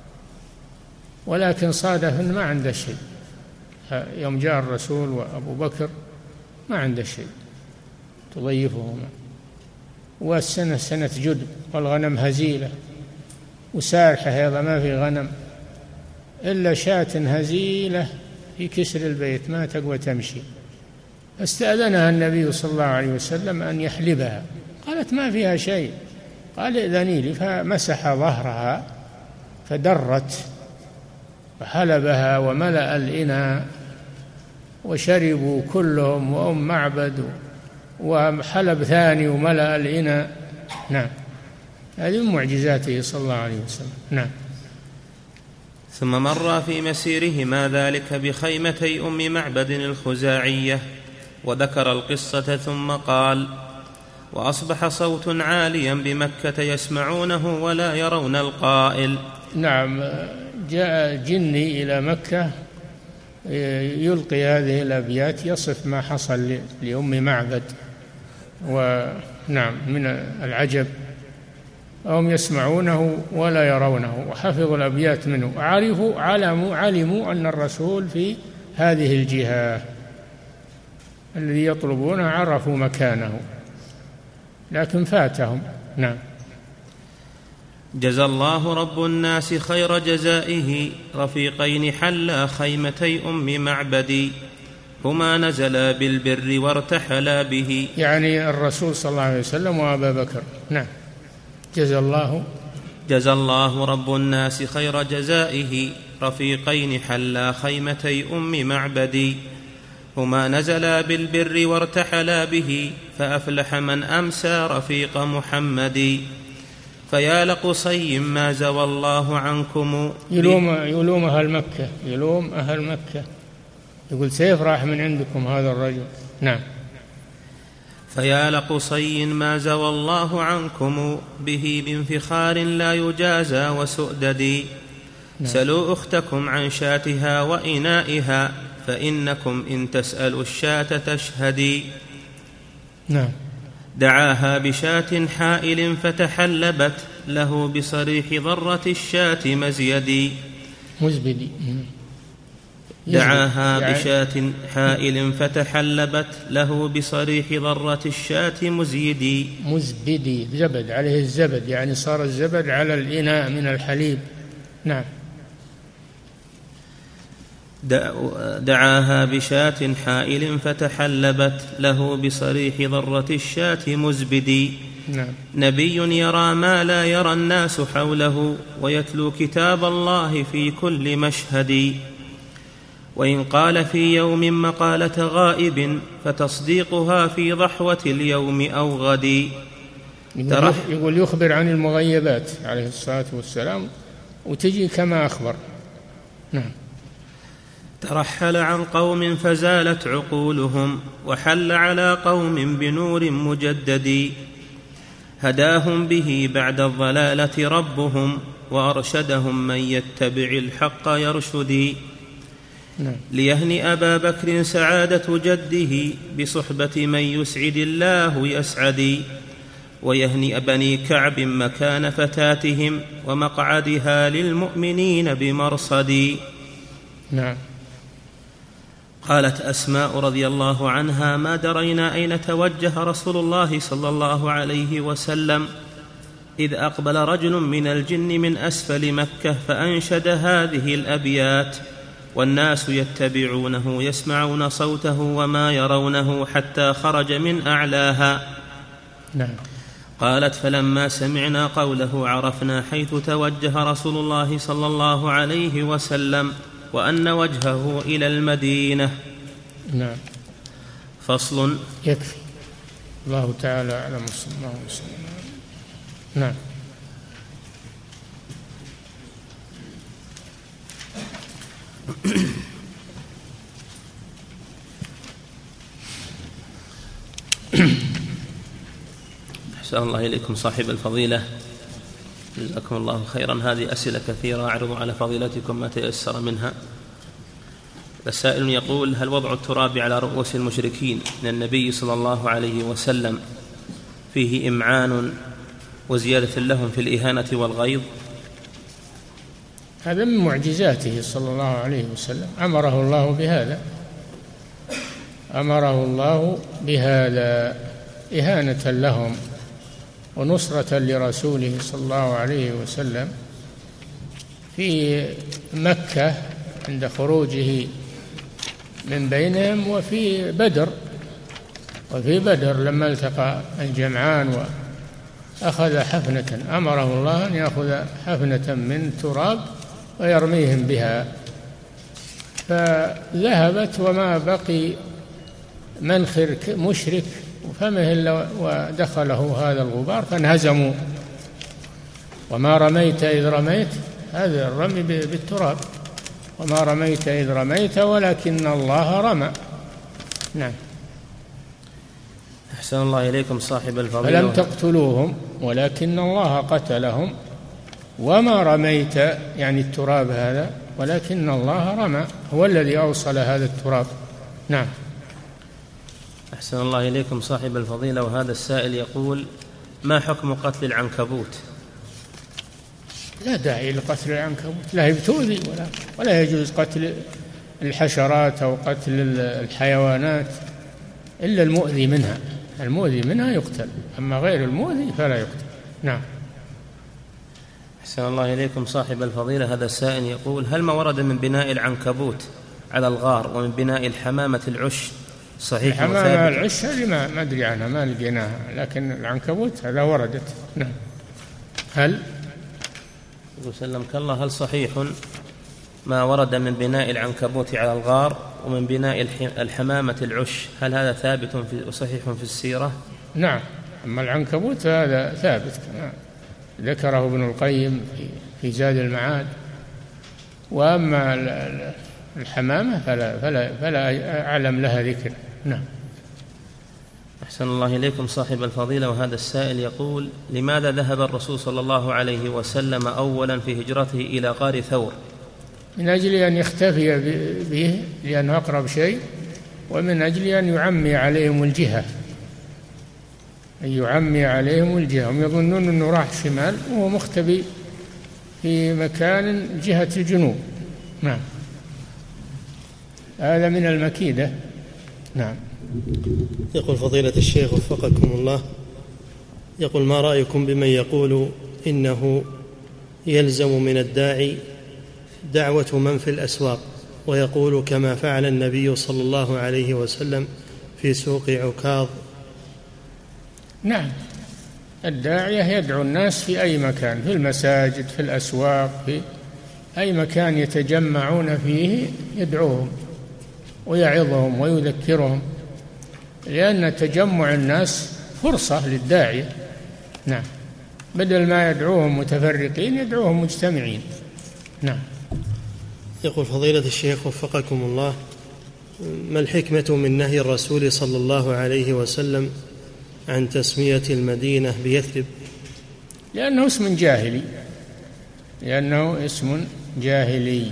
ولكن صادف ما عنده شيء. يوم جاء الرسول وأبو بكر ما عنده شيء تضيفهما، والسنة سنة جدب والغنم هزيلة وسارحة أيضا ما في غنم إلا شاة هزيلة في كسر البيت ما تقوى تمشي. فاستأذنها النبي صلى الله عليه وسلم أن يحلبها، قالت ما فيها شيء. قال: ائذني لي. فمسح ظهرها فدرت وحلبها وملأ الإناء وشربوا كلهم، وأم معبد وحلب ثاني وملأ الإناء. نعم. هذه من معجزاته صلى الله عليه وسلم. نعم. ثم مر في مسيرهما ذلك بخيمتي أم معبد الخزاعية، وذكر القصة ثم قال: وأصبح صوت عاليا بمكة يسمعونه ولا يرون القائل. نعم. جاء جني إلى مكة يلقي هذه الأبيات يصف ما حصل لأم معبد، ونعم من العجب هم يسمعونه ولا يرونه، وحفظوا الأبيات منه، عرفوا علموا علموا أن الرسول في هذه الجهة الذي يطلبونه، عرفوا مكانه لكن فاتهم. نعم. جزى الله رب الناس خير جزائه رفيقين حلا خيمتي أم معبد، هما نزلا بالبر وارتحلا به. يعني الرسول صلى الله عليه وسلم وأبا بكر. نعم. جزى الله جزى الله رب الناس خير جزائه رفيقين حلا خيمتي أم معبد، هما نزلا بالبر وارتحلا به، فأفلح من أمسى رفيق محمد. فيا لقصي ما زوى الله عنكم. يلوم, يلوم أهل مكة، يلوم أهل مكة، يقول سيف راح من عندكم هذا الرجل. نعم. فيا لقصي ما زوى الله عنكم به من فخار لا يجازى وسؤدد. نعم. سلوا أختكم عن شاتها وإنائها، فإنكم إن تسألوا الشاة تشهدي. نعم. دعاها بشاة حائل فتحلبت له بصريح ضرة الشاة مزيدي. مزبدي. دعاها بشاة حائل فتحلبت له بصريح ضرة الشاة مزيدي. مزبدي زبد عليه الزبد، يعني صار الزبد على الإناء من الحليب. نعم. دعاها بشاة حائل فتحلبت له بصريح ضرة الشاة مزبدي. نعم. نبي يرى ما لا يرى الناس حوله، ويتلو كتاب الله في كل مشهد. وإن قال في يوم مقالة غائب، فتصديقها في ضحوة اليوم أو غد. يقول يخبر عن المغيبات عليه الصلاة والسلام وتجي كما أخبر. نعم. ترحل عن قوم فزالت عقولهم، وحل على قوم بنور مجدد. هداهم به بعد الضلالة ربهم، وأرشدهم من يتبع الحق يرشد. نعم. ليهنئ أبا بكر سعادة جده، بصحبة من يسعد الله يسعد. ويهنئ بني كعب مكان فتاتهم، ومقعدها للمؤمنين بمرصد. نعم. قالت أسماء رضي الله عنها: ما درينا أين توجه رسول الله صلى الله عليه وسلم إذ أقبل رجل من الجن من أسفل مكة فأنشد هذه الأبيات: والناس يتبعونه يسمعون صوته وما يرونه حتى خرج من أعلاها. نعم. قالت: فلما سمعنا قوله عرفنا حيث توجه رسول الله صلى الله عليه وسلم وأن وجهه إلى المدينة. نعم. فصل. يكفي. الله تعالى أعلم صلى الله عليه وسلم. نعم. أحسن الله إليكم صاحب الفضيلة، جزاكم الله خيرا. هذه أسئلة كثيرة أعرض على فضيلتكم ما تيسر منها. السائل يقول: هل وضع التراب على رؤوس المشركين من النبي صلى الله عليه وسلم فيه إمعان وزيادة لهم في الإهانة والغيظ؟ هذا من معجزاته صلى الله عليه وسلم، أمره الله بهذا أمره الله بهذا إهانة لهم ونصرة لرسوله صلى الله عليه وسلم في مكة عند خروجه من بينهم، وفي بدر وفي بدر لما التقى الجمعان وأخذ حفنة، أمره الله أن يأخذ حفنة من تراب ويرميهم بها، فذهبت وما بقي منخر مشرك وفمه إلا ودخله هذا الغبار فانهزموا. وما رميت إذ رميت، هذا الرمي بالتراب، وما رميت إذ رميت ولكن الله رمى. نعم. أحسن الله إليكم صاحب الفضيلة. فلم تقتلوهم ولكن الله قتلهم، وما رميت يعني التراب هذا ولكن الله رمى، هو الذي أوصل هذا التراب. نعم. أحسن الله إليكم صاحب الفضيلة. وهذا السائل يقول: ما حكم قتل العنكبوت؟ لا داعي لقتل العنكبوت، لا هي بتؤذي ولا, ولا يجوز قتل الحشرات أو قتل الحيوانات إلا المؤذي منها، المؤذي منها يقتل، أما غير المؤذي فلا يقتل. نعم. أحسن الله إليكم صاحب الفضيلة. هذا السائل يقول: هل ما ورد من بناء العنكبوت على الغار ومن بناء الحمامة العش صحيح الحمامة وثابت؟ العش هذه ما ما أدري عنها، ما لقيناها، لكن العنكبوت هذا وردت. نعم. هل سلمك الله، هل صحيح ما ورد من بناء العنكبوت على الغار ومن بناء الحمامة العش، هل هذا ثابت في وصحيح في السيرة؟ نعم. أما العنكبوت هذا ثابت كما ذكره ابن القيم في زاد المعاد، وأما الحمامة فلا, فلا, فلا أعلم لها ذكر. نعم. أحسن الله إليكم صاحب الفضيلة. وهذا السائل يقول: لماذا ذهب الرسول صلى الله عليه وسلم أولا في هجرته إلى غار ثور؟ من أجل أن يختفي به لأنه أقرب شيء، ومن أجل أن يعمي عليهم الجهة، أن يعمي عليهم الجهة، هم يظنون أنه راح شمال وهو مختفي في مكان جهة الجنوب. نعم. هذا من المكيدة. نعم. يقول فضيلة الشيخ وفقكم الله، يقول: ما رأيكم بمن يقول إنه يلزم من الداعي دعوة من في الأسواق، ويقول كما فعل النبي صلى الله عليه وسلم في سوق عكاظ؟ نعم. الداعية يدعو الناس في أي مكان، في المساجد، في الأسواق، في أي مكان يتجمعون فيه يدعوهم ويعظهم ويذكرهم، لأن تجمع الناس فرصة للداعية. نعم. بدل ما يدعوهم متفرقين يدعوهم مجتمعين. نعم. يقول فضيلة الشيخ وفقكم الله: ما الحكمة من نهي الرسول صلى الله عليه وسلم عن تسمية المدينة بيثرب؟ لأنه اسم جاهلي، لأنه اسم جاهلي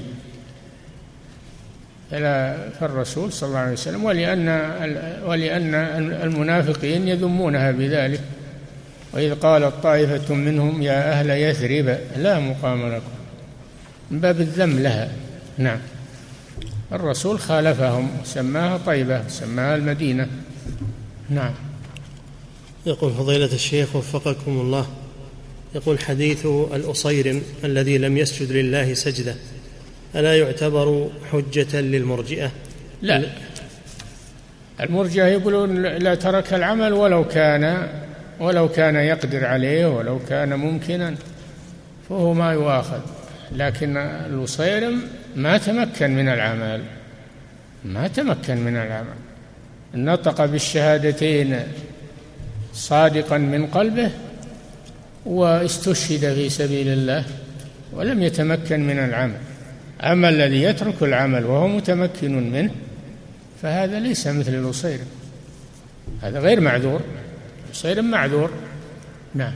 فالرسول صلى الله عليه وسلم، ولأن ولأن المنافقين يذمونها بذلك، وإذ قالت طائفة منهم يا أهل يثرب لا مقام لكم، من باب الذم لها. نعم. الرسول خالفهم سماها طيبة، سماها المدينة. نعم. يقول فضيلة الشيخ وفقكم الله، يقول حديث الأصيرم الذي لم يسجد لله سجدة ألا يعتبر حجة للمرجئة؟ لا، المرجئة يقولون لا ترك العمل ولو كان ولو كان يقدر عليه ولو كان ممكنا فهو ما يؤاخذ، لكن الأصيرم ما تمكن من العمل، ما تمكن من العمل، نطق بالشهادتين صادقا من قلبه واستشهد في سبيل الله ولم يتمكن من العمل. أما الذي يترك العمل وهو متمكن منه فهذا ليس مثل الأصيرم، هذا غير معذور، الأصيرم معذور. نعم.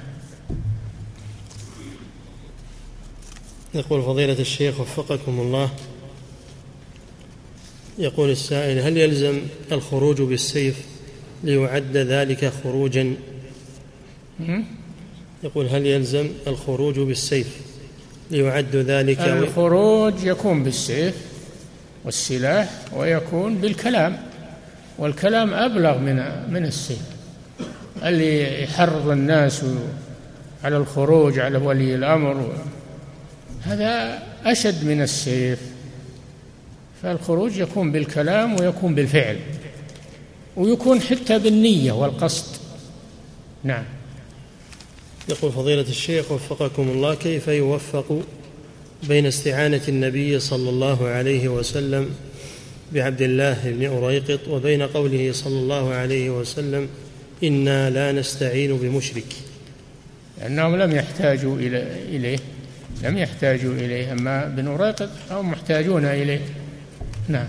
يقول فضيلة الشيخ وفقكم الله، يقول السائل: هل يلزم الخروج بالسيف ليعد ذلك خروجا؟ يقول هل يلزم الخروج بالسيف ليعد ذلك؟ الخروج يكون بالسيف والسلاح ويكون بالكلام، والكلام أبلغ من من السيف. اللي يحرض الناس على الخروج على ولي الأمر هذا أشد من السيف، فالخروج يكون بالكلام ويكون بالفعل ويكون حتى بالنية والقصد. نعم. يقول فضيلة الشيخ وفقكم الله: كيف يوفق بين استعانة النبي صلى الله عليه وسلم بعبد الله بن أريقط وبين قوله صلى الله عليه وسلم إنا لا نستعين بمشرك؟ لأنهم لم يحتاجوا إليه لم يحتاجوا إليه، أما بن أريقط هم محتاجون إليه. نعم.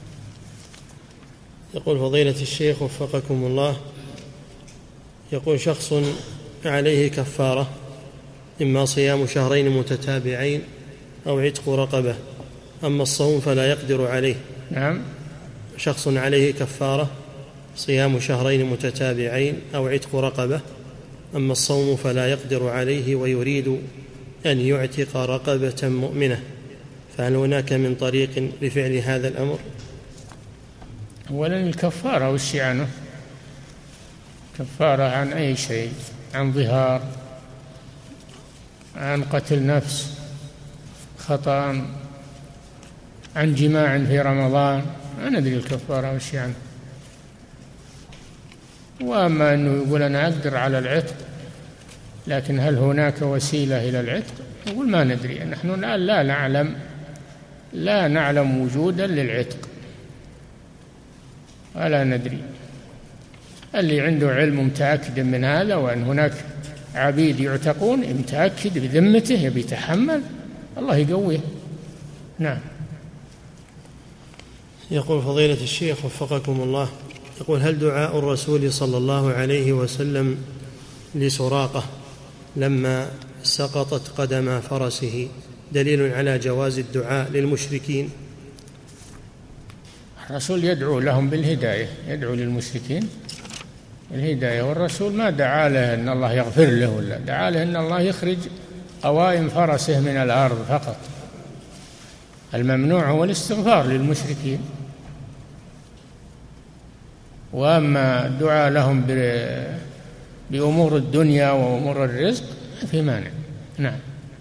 يقول فضيلة الشيخ وفقكم الله، يقول شخص عليه كفارة إما صيام شهرين متتابعين أو عتق رقبة، أما الصوم فلا يقدر عليه. نعم. شخص عليه كفارة صيام شهرين متتابعين أو عتق رقبة، أما الصوم فلا يقدر عليه ويريد أن يعتق رقبة مؤمنة، فهل هناك من طريق لفعل هذا الأمر؟ أولا الكفارة وش عنه؟ كفارة عن أي شيء، عن ظهار، عن قتل نفس خطأ، عن جماع في رمضان، ما ندري الكفارة وش عنه. وأما أنه يقول أنا أقدر على العتق لكن هل هناك وسيلة إلى العتق؟ يقول ما ندري، نحن لا, لا نعلم لا نعلم وجودا للعتق ولا ندري. اللي عنده علم متأكد من هذا وأن هناك عبيد يعتقون متأكد بذمته يبي يتحمل، الله يقويه. نعم. يقول فضيلة الشيخ وفقكم الله، يقول هل دعاء الرسول صلى الله عليه وسلم لسراقة لما سقطت قدم فرسه دليل على جواز الدعاء للمشركين؟ الرسول يدعو لهم بالهداية، يدعو للمشركين الهداية، والرسول ما دعا له أن الله يغفر له، ولا دعا له أن الله يخرج قوائم فرسه من الأرض فقط. الممنوع هو الاستغفار للمشركين، وأما الدعاء لهم بأمور الدنيا وأمور الرزق في مانع. نعم.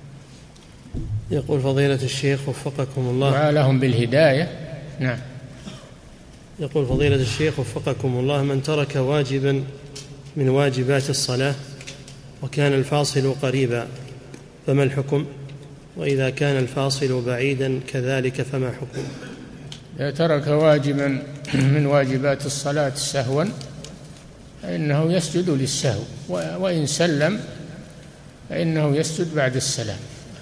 يقول فضيلة الشيخ وفقكم الله، دعاء لهم بالهداية. نعم. يقول فضيلة الشيخ وفقكم الله: من ترك واجبا من واجبات الصلاة وكان الفاصل قريبا فما الحكم؟ وإذا كان الفاصل بعيدا كذلك فما حكم؟ إذا ترك واجبا من واجبات الصلاة سهوا فإنه يسجد للسهو، وإن سلم فإنه يسجد بعد السلام،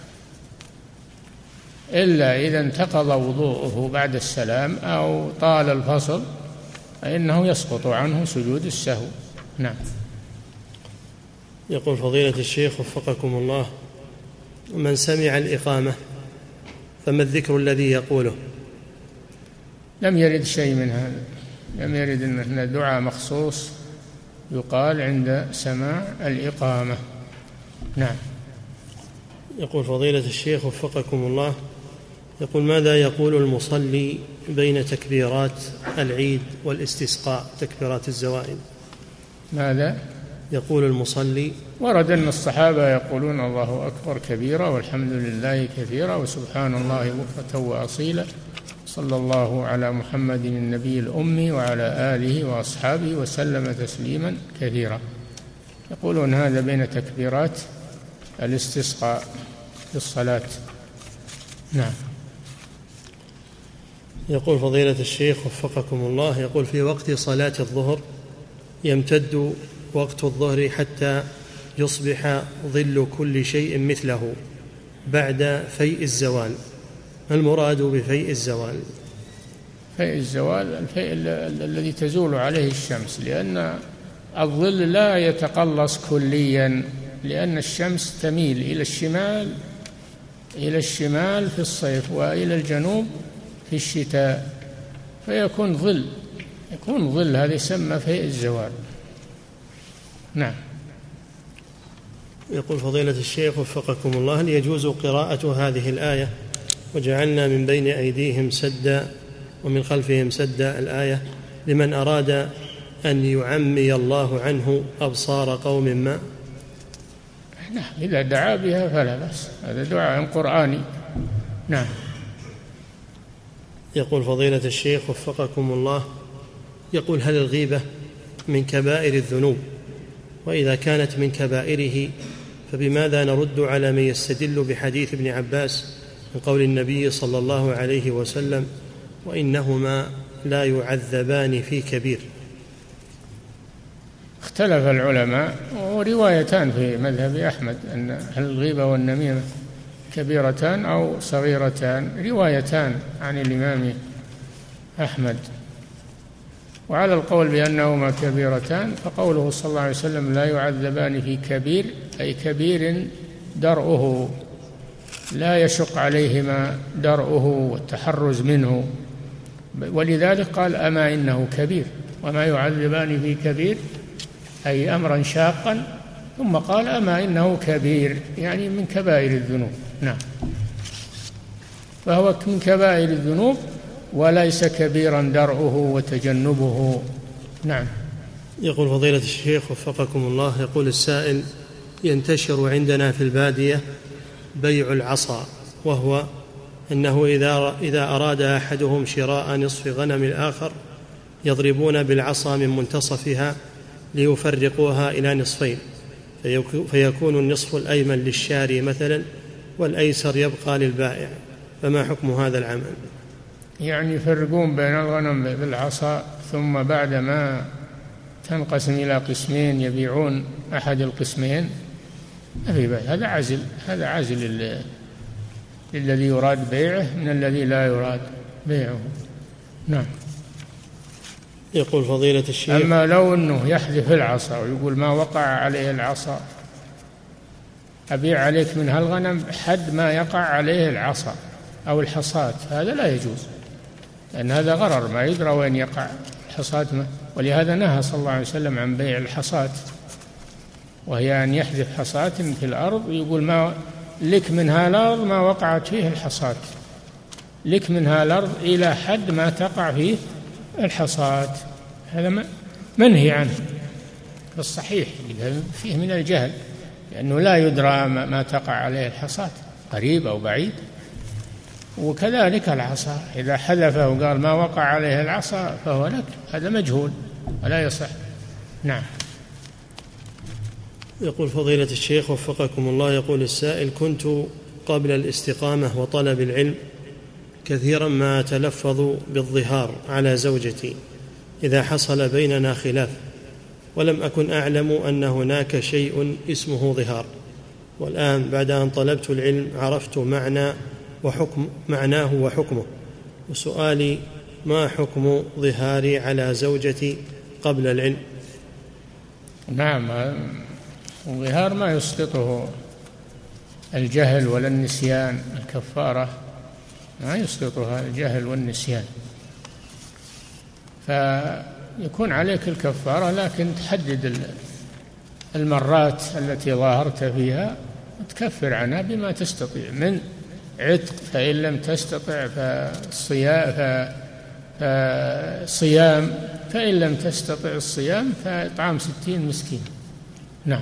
إلا إذا انتقض وضوءه بعد السلام أو طال الفصل فإنه يسقط عنه سجود السهو. نعم. يقول فضيلة الشيخ وفقكم الله: من سمع الإقامة فما الذكر الذي يقوله؟ لم يرد شيء من هذا، لم يرد أنه دعاء مخصوص يقال عند سماع الإقامة. نعم. يقول فضيلة الشيخ وفقكم الله: يقول ماذا يقول المصلي بين تكبيرات العيد والاستسقاء، تكبيرات الزوائد؟ ماذا يقول المصلي؟ ورد أن الصحابة يقولون الله أكبر كبيرا والحمد لله كثيرا وسبحان الله بكرة وأصيلا، صلى الله على محمد النبي الأمي وعلى آله وأصحابه وسلم تسليما كثيرا. يقولون هذا بين تكبيرات الاستسقاء في الصلاة. نعم. يقول فضيلة الشيخ وفقكم الله، يقول في وقت صلاة الظهر يمتد وقت الظهر حتى يصبح ظل كل شيء مثله بعد فيء الزوال، ما المراد بفيء الزوال؟ فيء الزوال الفيء الذي تزول عليه الشمس، لأن الظل لا يتقلص كليا، لأن الشمس تميل إلى الشمال إلى الشمال في الصيف وإلى الجنوب في الشتاء، فيكون ظل يكون ظل هذا يسمى فيء الزوال. نعم. يقول فضيلة الشيخ وفقكم الله، هل يجوز قراءة هذه الآية وجعلنا من بين أيديهم سدا ومن خلفهم سدا، الآية لمن أراد أن يعمي الله عنه أبصار قوم ما؟ نعم، إذا دعا بها فلا بأس، هذا دعاء قرآني. نعم. يقول فضيلة الشيخ وفقكم الله، يقول هل الغيبة من كبائر الذنوب؟ وإذا كانت من كبائره فبماذا نرد على من يستدل بحديث ابن عباس من قول النبي صلى الله عليه وسلم وإنهما لا يعذبان في كبير؟ اختلف العلماء، وروايتان في مذهب أحمد أن هل الغيبة والنميمة كبيرتان أو صغيرتان، روايتان عن الإمام أحمد. وعلى القول بأنهما كبيرتان فقوله صلى الله عليه وسلم لا يعذبان في كبير، أي كبير درءه لا يشق عليهما درءه والتحرز منه، ولذلك قال أما إنه كبير، وما يعذبان في كبير أي أمرا شاقا، ثم قال أما إنه كبير يعني من كبائر الذنوب. نعم. فهو من كبائر الذنوب وليس كبيرا درءه وتجنبه. نعم. يقول فضيلة الشيخ وفقكم الله، يقول السائل ينتشر عندنا في البادية بيع العصا، وهو أنه إذا, إذا أراد أحدهم شراء نصف غنم الآخر يضربون بالعصا من منتصفها ليفرقوها إلى نصفين، فيكون النصف الأيمن للشاري مثلا والأيسر يبقى للبائع، فما حكم هذا العمل؟ يعني يفرقون بين الغنم بالعصا، ثم بعدما تنقسم إلى قسمين يبيعون أحد القسمين، هذا عزل هذا عزل للذي يراد بيعه من الذي لا يراد بيعه. نعم. يقول فضيلة الشيخ، أما لو أنه يحذف العصا ويقول ما وقع عليه العصا أبيع عليك من هالغنم حد ما يقع عليه العصا أو الحصات، هذا لا يجوز، لأن هذا غرر ما يدرى وين يقع الحصات، ولهذا نهى صلى الله عليه وسلم عن بيع الحصات، وهي أن يحذف حصات في الأرض ويقول ما لك منها الأرض ما وقعت فيه الحصات، لك منها الأرض إلى حد ما تقع فيه الحصات، هذا منهي عنه الصحيح، فيه من الجهل، لأنه لا يدرى ما تقع عليه الحصات قريب أو بعيد. وكذلك العصا إذا حذفه وقال ما وقع عليه العصا فهو لك، هذا مجهول ولا يصح. نعم. يقول فضيلة الشيخ وفقكم الله، يقول السائل كنت قبل الاستقامة وطلب العلم كثيرا ما أتلفظ بالظهار على زوجتي إذا حصل بيننا خلاف، ولم أكن أعلم أن هناك شيء اسمه ظهار، والآن بعد أن طلبت العلم عرفت معنى وحكم معناه وحكمه، وسؤالي ما حكم ظهاري على زوجتي قبل العلم؟ نعم، الظهار ما يسقطه الجهل ولا النسيان، الكفارة ما يسقطها الجهل والنسيان، فيكون عليك الكفارة، لكن تحدد المرات التي ظاهرت فيها وتكفر عنها بما تستطيع من عتق، فإن لم تستطع فصيام، فإن لم تستطع الصيام فإطعام ستين مسكين. نعم.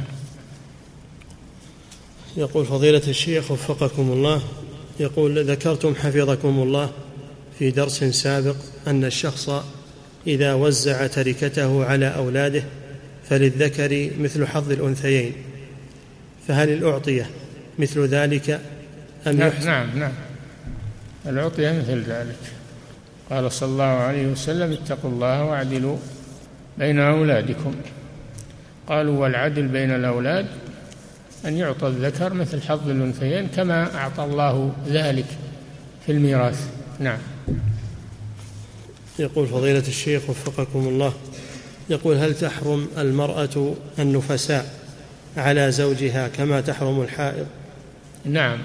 يقول فضيلة الشيخ وفقكم الله، يقول ذكرتم حفظكم الله في درس سابق أن الشخص إذا وزع تركته على أولاده فللذكر مثل حظ الأنثيين، فهل الأعطية مثل ذلك أم نعم نعم نعم الأعطية مثل ذلك. قال صلى الله عليه وسلم: اتقوا الله واعدلوا بين أولادكم. قالوا: والعدل بين الأولاد أن يعطى الذكر مثل حظ الأنثيين كما أعطى الله ذلك في الميراث. نعم. يقول فضيلة الشيخ وفقكم الله، يقول: هل تحرم المرأة النفساء على زوجها كما تحرم الحائض؟ نعم،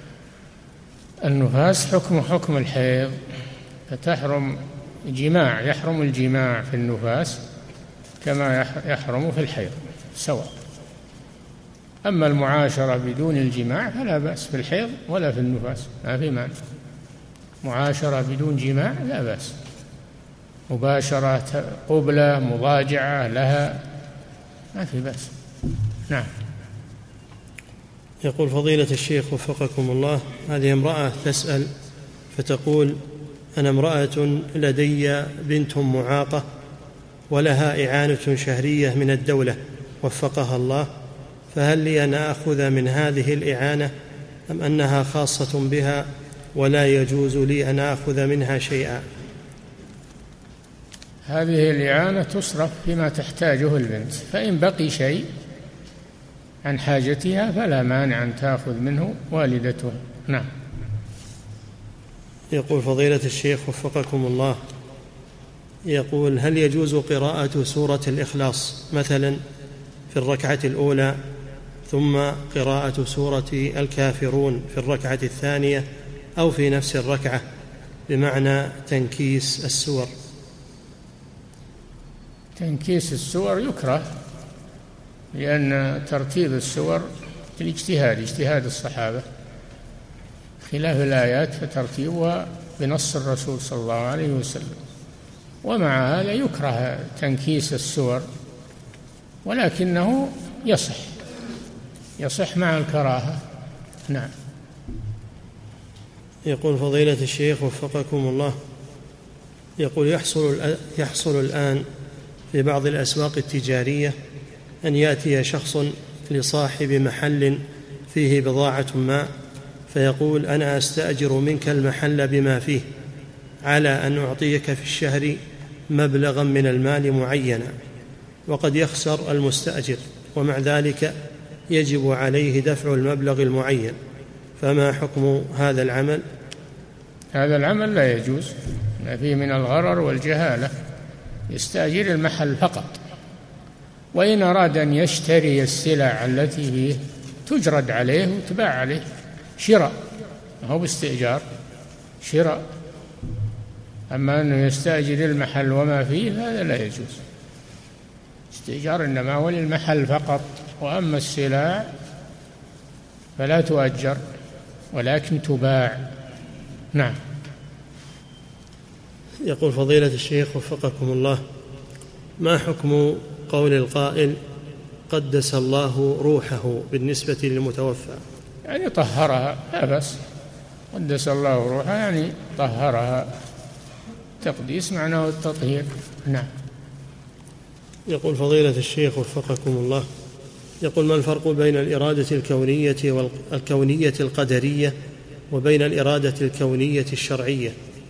النفاس حكم حكم الحيض، فتحرم جماع، يحرم الجماع في النفاس كما يحرم في الحيض سواء. أما المعاشرة بدون الجماع فلا بأس في الحيض ولا في النفاس، ما في مانع. معاشرة بدون جماع لا بأس، مباشرة، قبلة، مضاجعة لها، ما في بأس. نعم. يقول فضيلة الشيخ وفقكم الله، هذه امرأة تسأل فتقول: أنا امرأة لدي بنت معاقة ولها إعانة شهرية من الدولة وفقها الله، فهل لي أن آخذ من هذه الإعانة أم أنها خاصة بها ولا يجوز لي أن آخذ منها شيئا؟ هذه الإعانة تصرف فيما تحتاجه البنت، فإن بقي شيء عن حاجتها فلا مانع أن تأخذ منه والدتها. نعم. يقول فضيلة الشيخ وفقكم الله، يقول: هل يجوز قراءة سورة الإخلاص مثلا في الركعة الأولى ثم قراءة سورة الكافرون في الركعة الثانية أو في نفس الركعة، بمعنى تنكيس السور؟ تنكيس السور يكره، لأن ترتيب السور الاجتهاد اجتهاد الصحابة، خلاف الآيات فترتيبها بنص الرسول صلى الله عليه وسلم. ومع هذا يكره تنكيس السور، ولكنه يصح يصح مع الكراهة. نعم. يقول فضيلة الشيخ وفقكم الله، يقول: يحصل يحصل الآن في بعض الأسواق التجارية أن يأتي شخص لصاحب محل فيه بضاعة ما فيقول: أنا أستأجر منك المحل بما فيه على أن أعطيك في الشهر مبلغا من المال معينا، وقد يخسر المستأجر ومع ذلك يجب عليه دفع المبلغ المعين، فما حكم هذا العمل؟ هذا العمل لا يجوز، ما فيه من الغرر والجهالة. يستأجر المحل فقط، وإن أراد أن يشتري السلع التي فيه تجرد عليه وتباع عليه شراء، ما هو باستئجار، شراء. أما أنه يستأجر المحل وما فيه هذا لا يجوز. استئجار إنما هو للمحل فقط، وأما السلع فلا تؤجر ولكن تباع. نعم. يقول فضيلة الشيخ وفقكم الله: ما حكم قول القائل: قدس الله روحه بالنسبة للمتوفى؟ يعني طهرها، لا بأس. قدس الله روحها يعني طهرها، تقديس معناه التطهير. نعم. يقول فضيلة الشيخ وفقكم الله، يقول: ما الفرق بين الإرادة الكونية والكونية القدرية وبين الإرادة الكونية الشرعية؟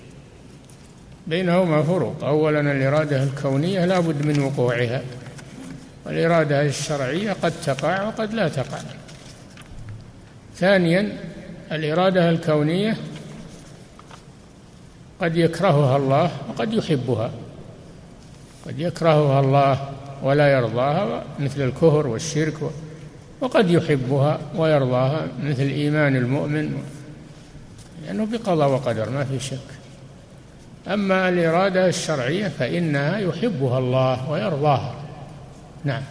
بينهما فروق. أولا الإرادة الكونية لا بد من وقوعها، والإرادة الشرعية قد تقع وقد لا تقع. ثانيا الإرادة الكونية قد يكرهها الله وقد يحبها، قد يكرهها الله ولا يرضاها مثل الكفر والشرك، وقد يحبها ويرضاها مثل إيمان المؤمن، لأنه بقضاء وقدر ما في شك. أما الإرادة الشرعية فإنها يحبها الله ويرضاها. نعم.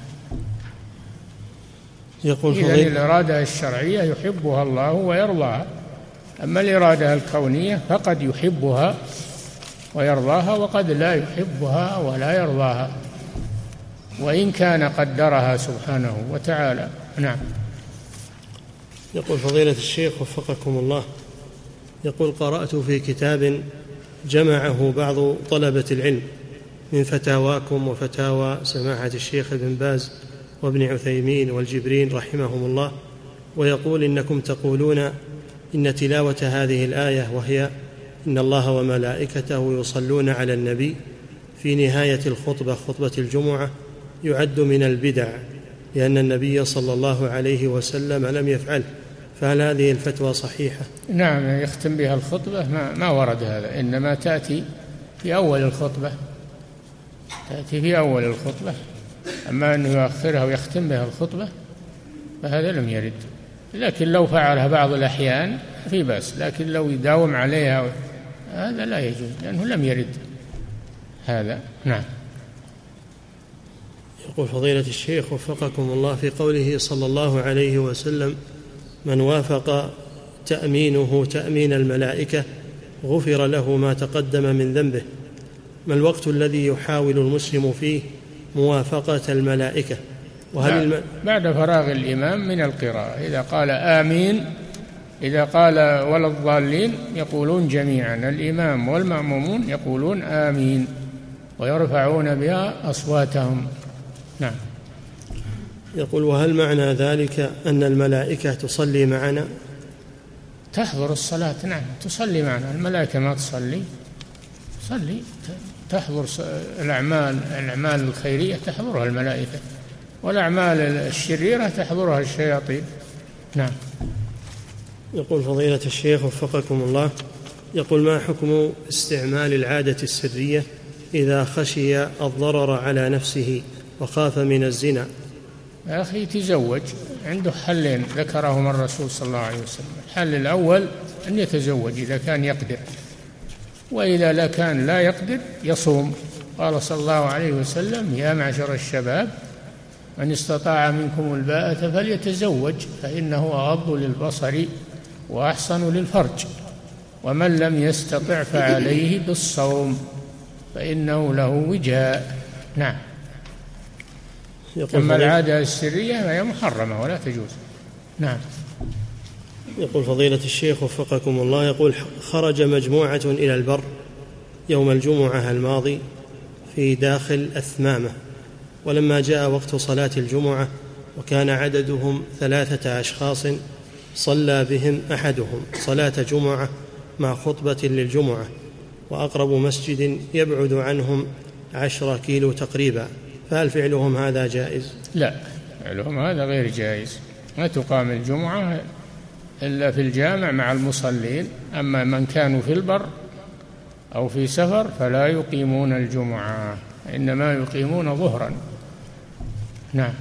يقول إذن الإرادة الشرعية يحبها الله ويرضاها، أما الإرادة الكونية فقد يحبها ويرضاها وقد لا يحبها ولا يرضاها، وإن كان قدرها سبحانه وتعالى. نعم. يقول فضيلة الشيخ وفقكم الله، يقول قرأت في كتاب جمعه بعض طلبة العلم من فتاواكم وفتاوى سماحة الشيخ ابن باز وابن عثيمين والجبرين رحمهم الله، ويقول إنكم تقولون إن تلاوة هذه الآية وهي إن الله وملائكته يصلون على النبي في نهاية الخطبة خطبة الجمعة يعد من البدع، لأن النبي صلى الله عليه وسلم لم يفعله، فهل هذه الفتوى صحيحة؟ نعم، يختم بها الخطبة ما, ما ورد هذا، إنما تأتي في أول الخطبة، تأتي في أول الخطبة، أما أنه يؤخرها ويختم بها الخطبة فهذا لم يرد. لكن لو فعلها بعض الأحيان في بأس، لكن لو يداوم عليها هذا لا يجوز، لأنه لم يرد هذا. نعم. يقول فضيلة الشيخ وفقكم الله، في قوله صلى الله عليه وسلم من وافق تأمينه تأمين الملائكة غفر له ما تقدم من ذنبه، ما الوقت الذي يحاول المسلم فيه موافقة الملائكة؟ وهل الم... بعد فراغ الإمام من القراءة، إذا قال آمين، إذا قال ولا الضالين يقولون جميعا، الإمام والمأمومون يقولون آمين ويرفعون بها أصواتهم. نعم. يقول وهل معنى ذلك أن الملائكة تصلي معنا؟ تحضر الصلاة، نعم تصلي معنا، الملائكة ما تصلي، تصلي تحضر الأعمال الأعمال الخيرية تحضرها الملائكة، والأعمال الشريرة تحضرها الشياطين. نعم. يقول فضيلة الشيخ وفقكم الله، يقول ما حكم استعمال العادة السرية إذا خشي الضرر على نفسه وخاف من الزنا؟ يا أخي تزوج، عنده حلين ذكرهما الرسول صلى الله عليه وسلم، الحل الأول أن يتزوج إذا كان يقدر، وإذا لا كان لا يقدر يصوم. قال صلى الله عليه وسلم يا معشر الشباب من استطاع منكم الباءة فليتزوج فإنه أغض للبصر وأحصن للفرج، ومن لم يستطع فعليه بالصوم فإنه له وجاء. نعم. أما العادة السرية فهي محرمة ولا تجوز. نعم. يقول فضيلة الشيخ وفقكم الله، يقول خرج مجموعة إلى البر يوم الجمعة الماضي في داخل أثمامة، ولما جاء وقت صلاة الجمعة وكان عددهم ثلاثة أشخاص صلى بهم أحدهم صلاة جمعة مع خطبة للجمعة، وأقرب مسجد يبعد عنهم عشرة كيلو تقريبا، فهل فعلهم هذا جائز؟ لا، فعلهم هذا غير جائز، ما تقام الجمعة إلا في الجامع مع المصلين، أما من كانوا في البر أو في سفر فلا يقيمون الجمعة، إنما يقيمون ظهرا. نعم.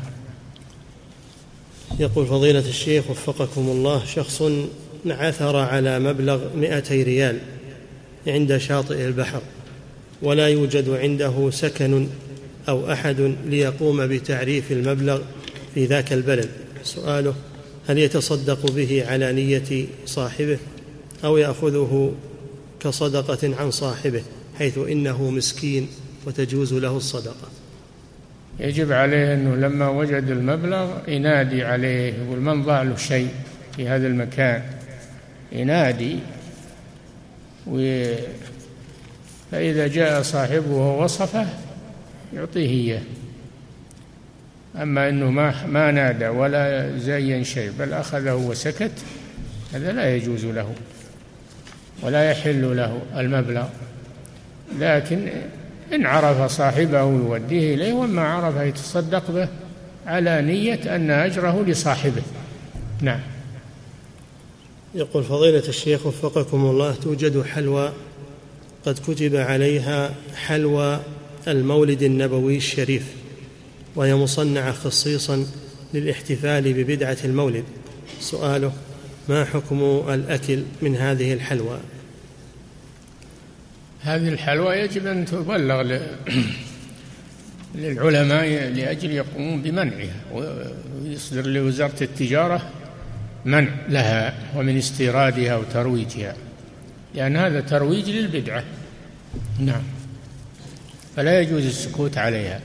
يقول فضيلة الشيخ وفقكم الله، شخص عثر على مبلغ مئتي ريال عند شاطئ البحر ولا يوجد عنده سكن أو أحد ليقوم بتعريف المبلغ في ذاك البلد، سؤاله هل يتصدق به على نية صاحبه أو يأخذه كصدقة عن صاحبه حيث إنه مسكين وتجوز له الصدقة؟ يجب عليه أنه لما وجد المبلغ ينادي عليه، يقول من ضاع له شيء في هذا المكان، ينادي، و... فإذا جاء صاحبه ووصفه يعطيه إياه. أما أنه ما, ما نادى ولا زين شيء بل أخذه وسكت، هذا لا يجوز له ولا يحل له المبلغ، لكن إن عرف صاحبه يوديه إليه، وما عرف يتصدق به على نية أن أجره لصاحبه. نعم. يقول فضيلة الشيخ وفقكم الله، توجد حلوى قد كتب عليها حلوى المولد النبوي الشريف، وهي مصنعة خصيصا للاحتفال ببدعة المولد، سؤاله ما حكم الأكل من هذه الحلوى؟ هذه الحلوى يجب أن تبلغ للعلماء لأجل يقومون بمنعها، ويصدر لوزارة التجارة منع لها ومن استيرادها وترويجها، لأن هذا ترويج للبدعة. نعم، فلا يجوز السكوت عليها.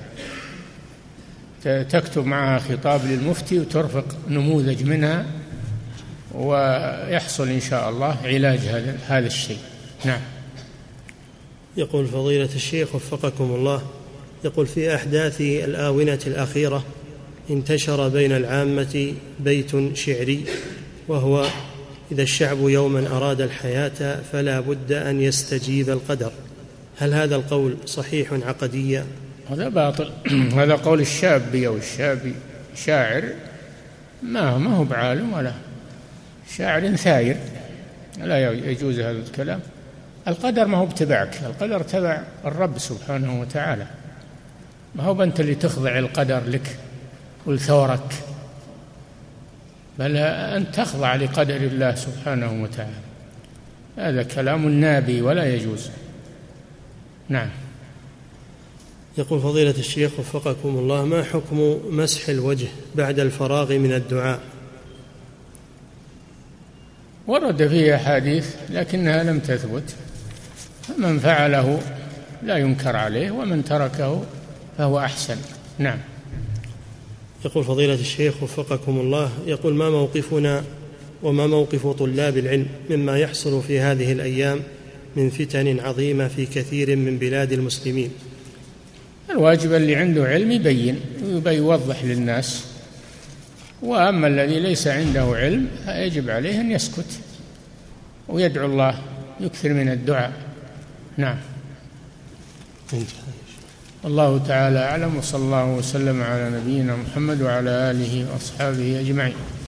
تكتب معها خطاب للمفتي وترفق نموذج منها، ويحصل إن شاء الله علاج هذا الشيء. نعم. يقول فضيلة الشيخ وفقكم الله، يقول في أحداث الآونة الأخيرة انتشر بين العامة بيت شعري، وهو: إذا الشعب يوما أراد الحياة فلا بد أن يستجيب القدر. هل هذا القول صحيح عقديا؟ هذا باطل. هذا قول الشابي أو الشابي، شاعر ما ما هو بعالم ولا شاعر ثاير، لا يجوز هذا الكلام. القدر ما هو بتبعك، القدر تبع الرب سبحانه وتعالى، ما هو أنت اللي تخضع القدر لك ولثورك، بل أن تخضع لقدر الله سبحانه وتعالى. هذا كلام نابي ولا يجوز. نعم. يقول فضيلة الشيخ وفقكم الله، ما حكم مسح الوجه بعد الفراغ من الدعاء؟ ورد فيه أحاديث لكنها لم تثبت، فمن فعله لا ينكر عليه، ومن تركه فهو أحسن. نعم. يقول فضيلة الشيخ وفقكم الله، يقول ما موقفنا وما موقف طلاب العلم مما يحصل في هذه الأيام من فتن عظيمة في كثير من بلاد المسلمين؟ الواجب اللي عنده علم يبين ويوضح للناس، وأما الذي ليس عنده علم يجب عليه أن يسكت ويدعو الله، يكثر من الدعاء. نعم. الله تعالى أعلم، وصلى الله وسلم على نبينا محمد وعلى آله وأصحابه أجمعين.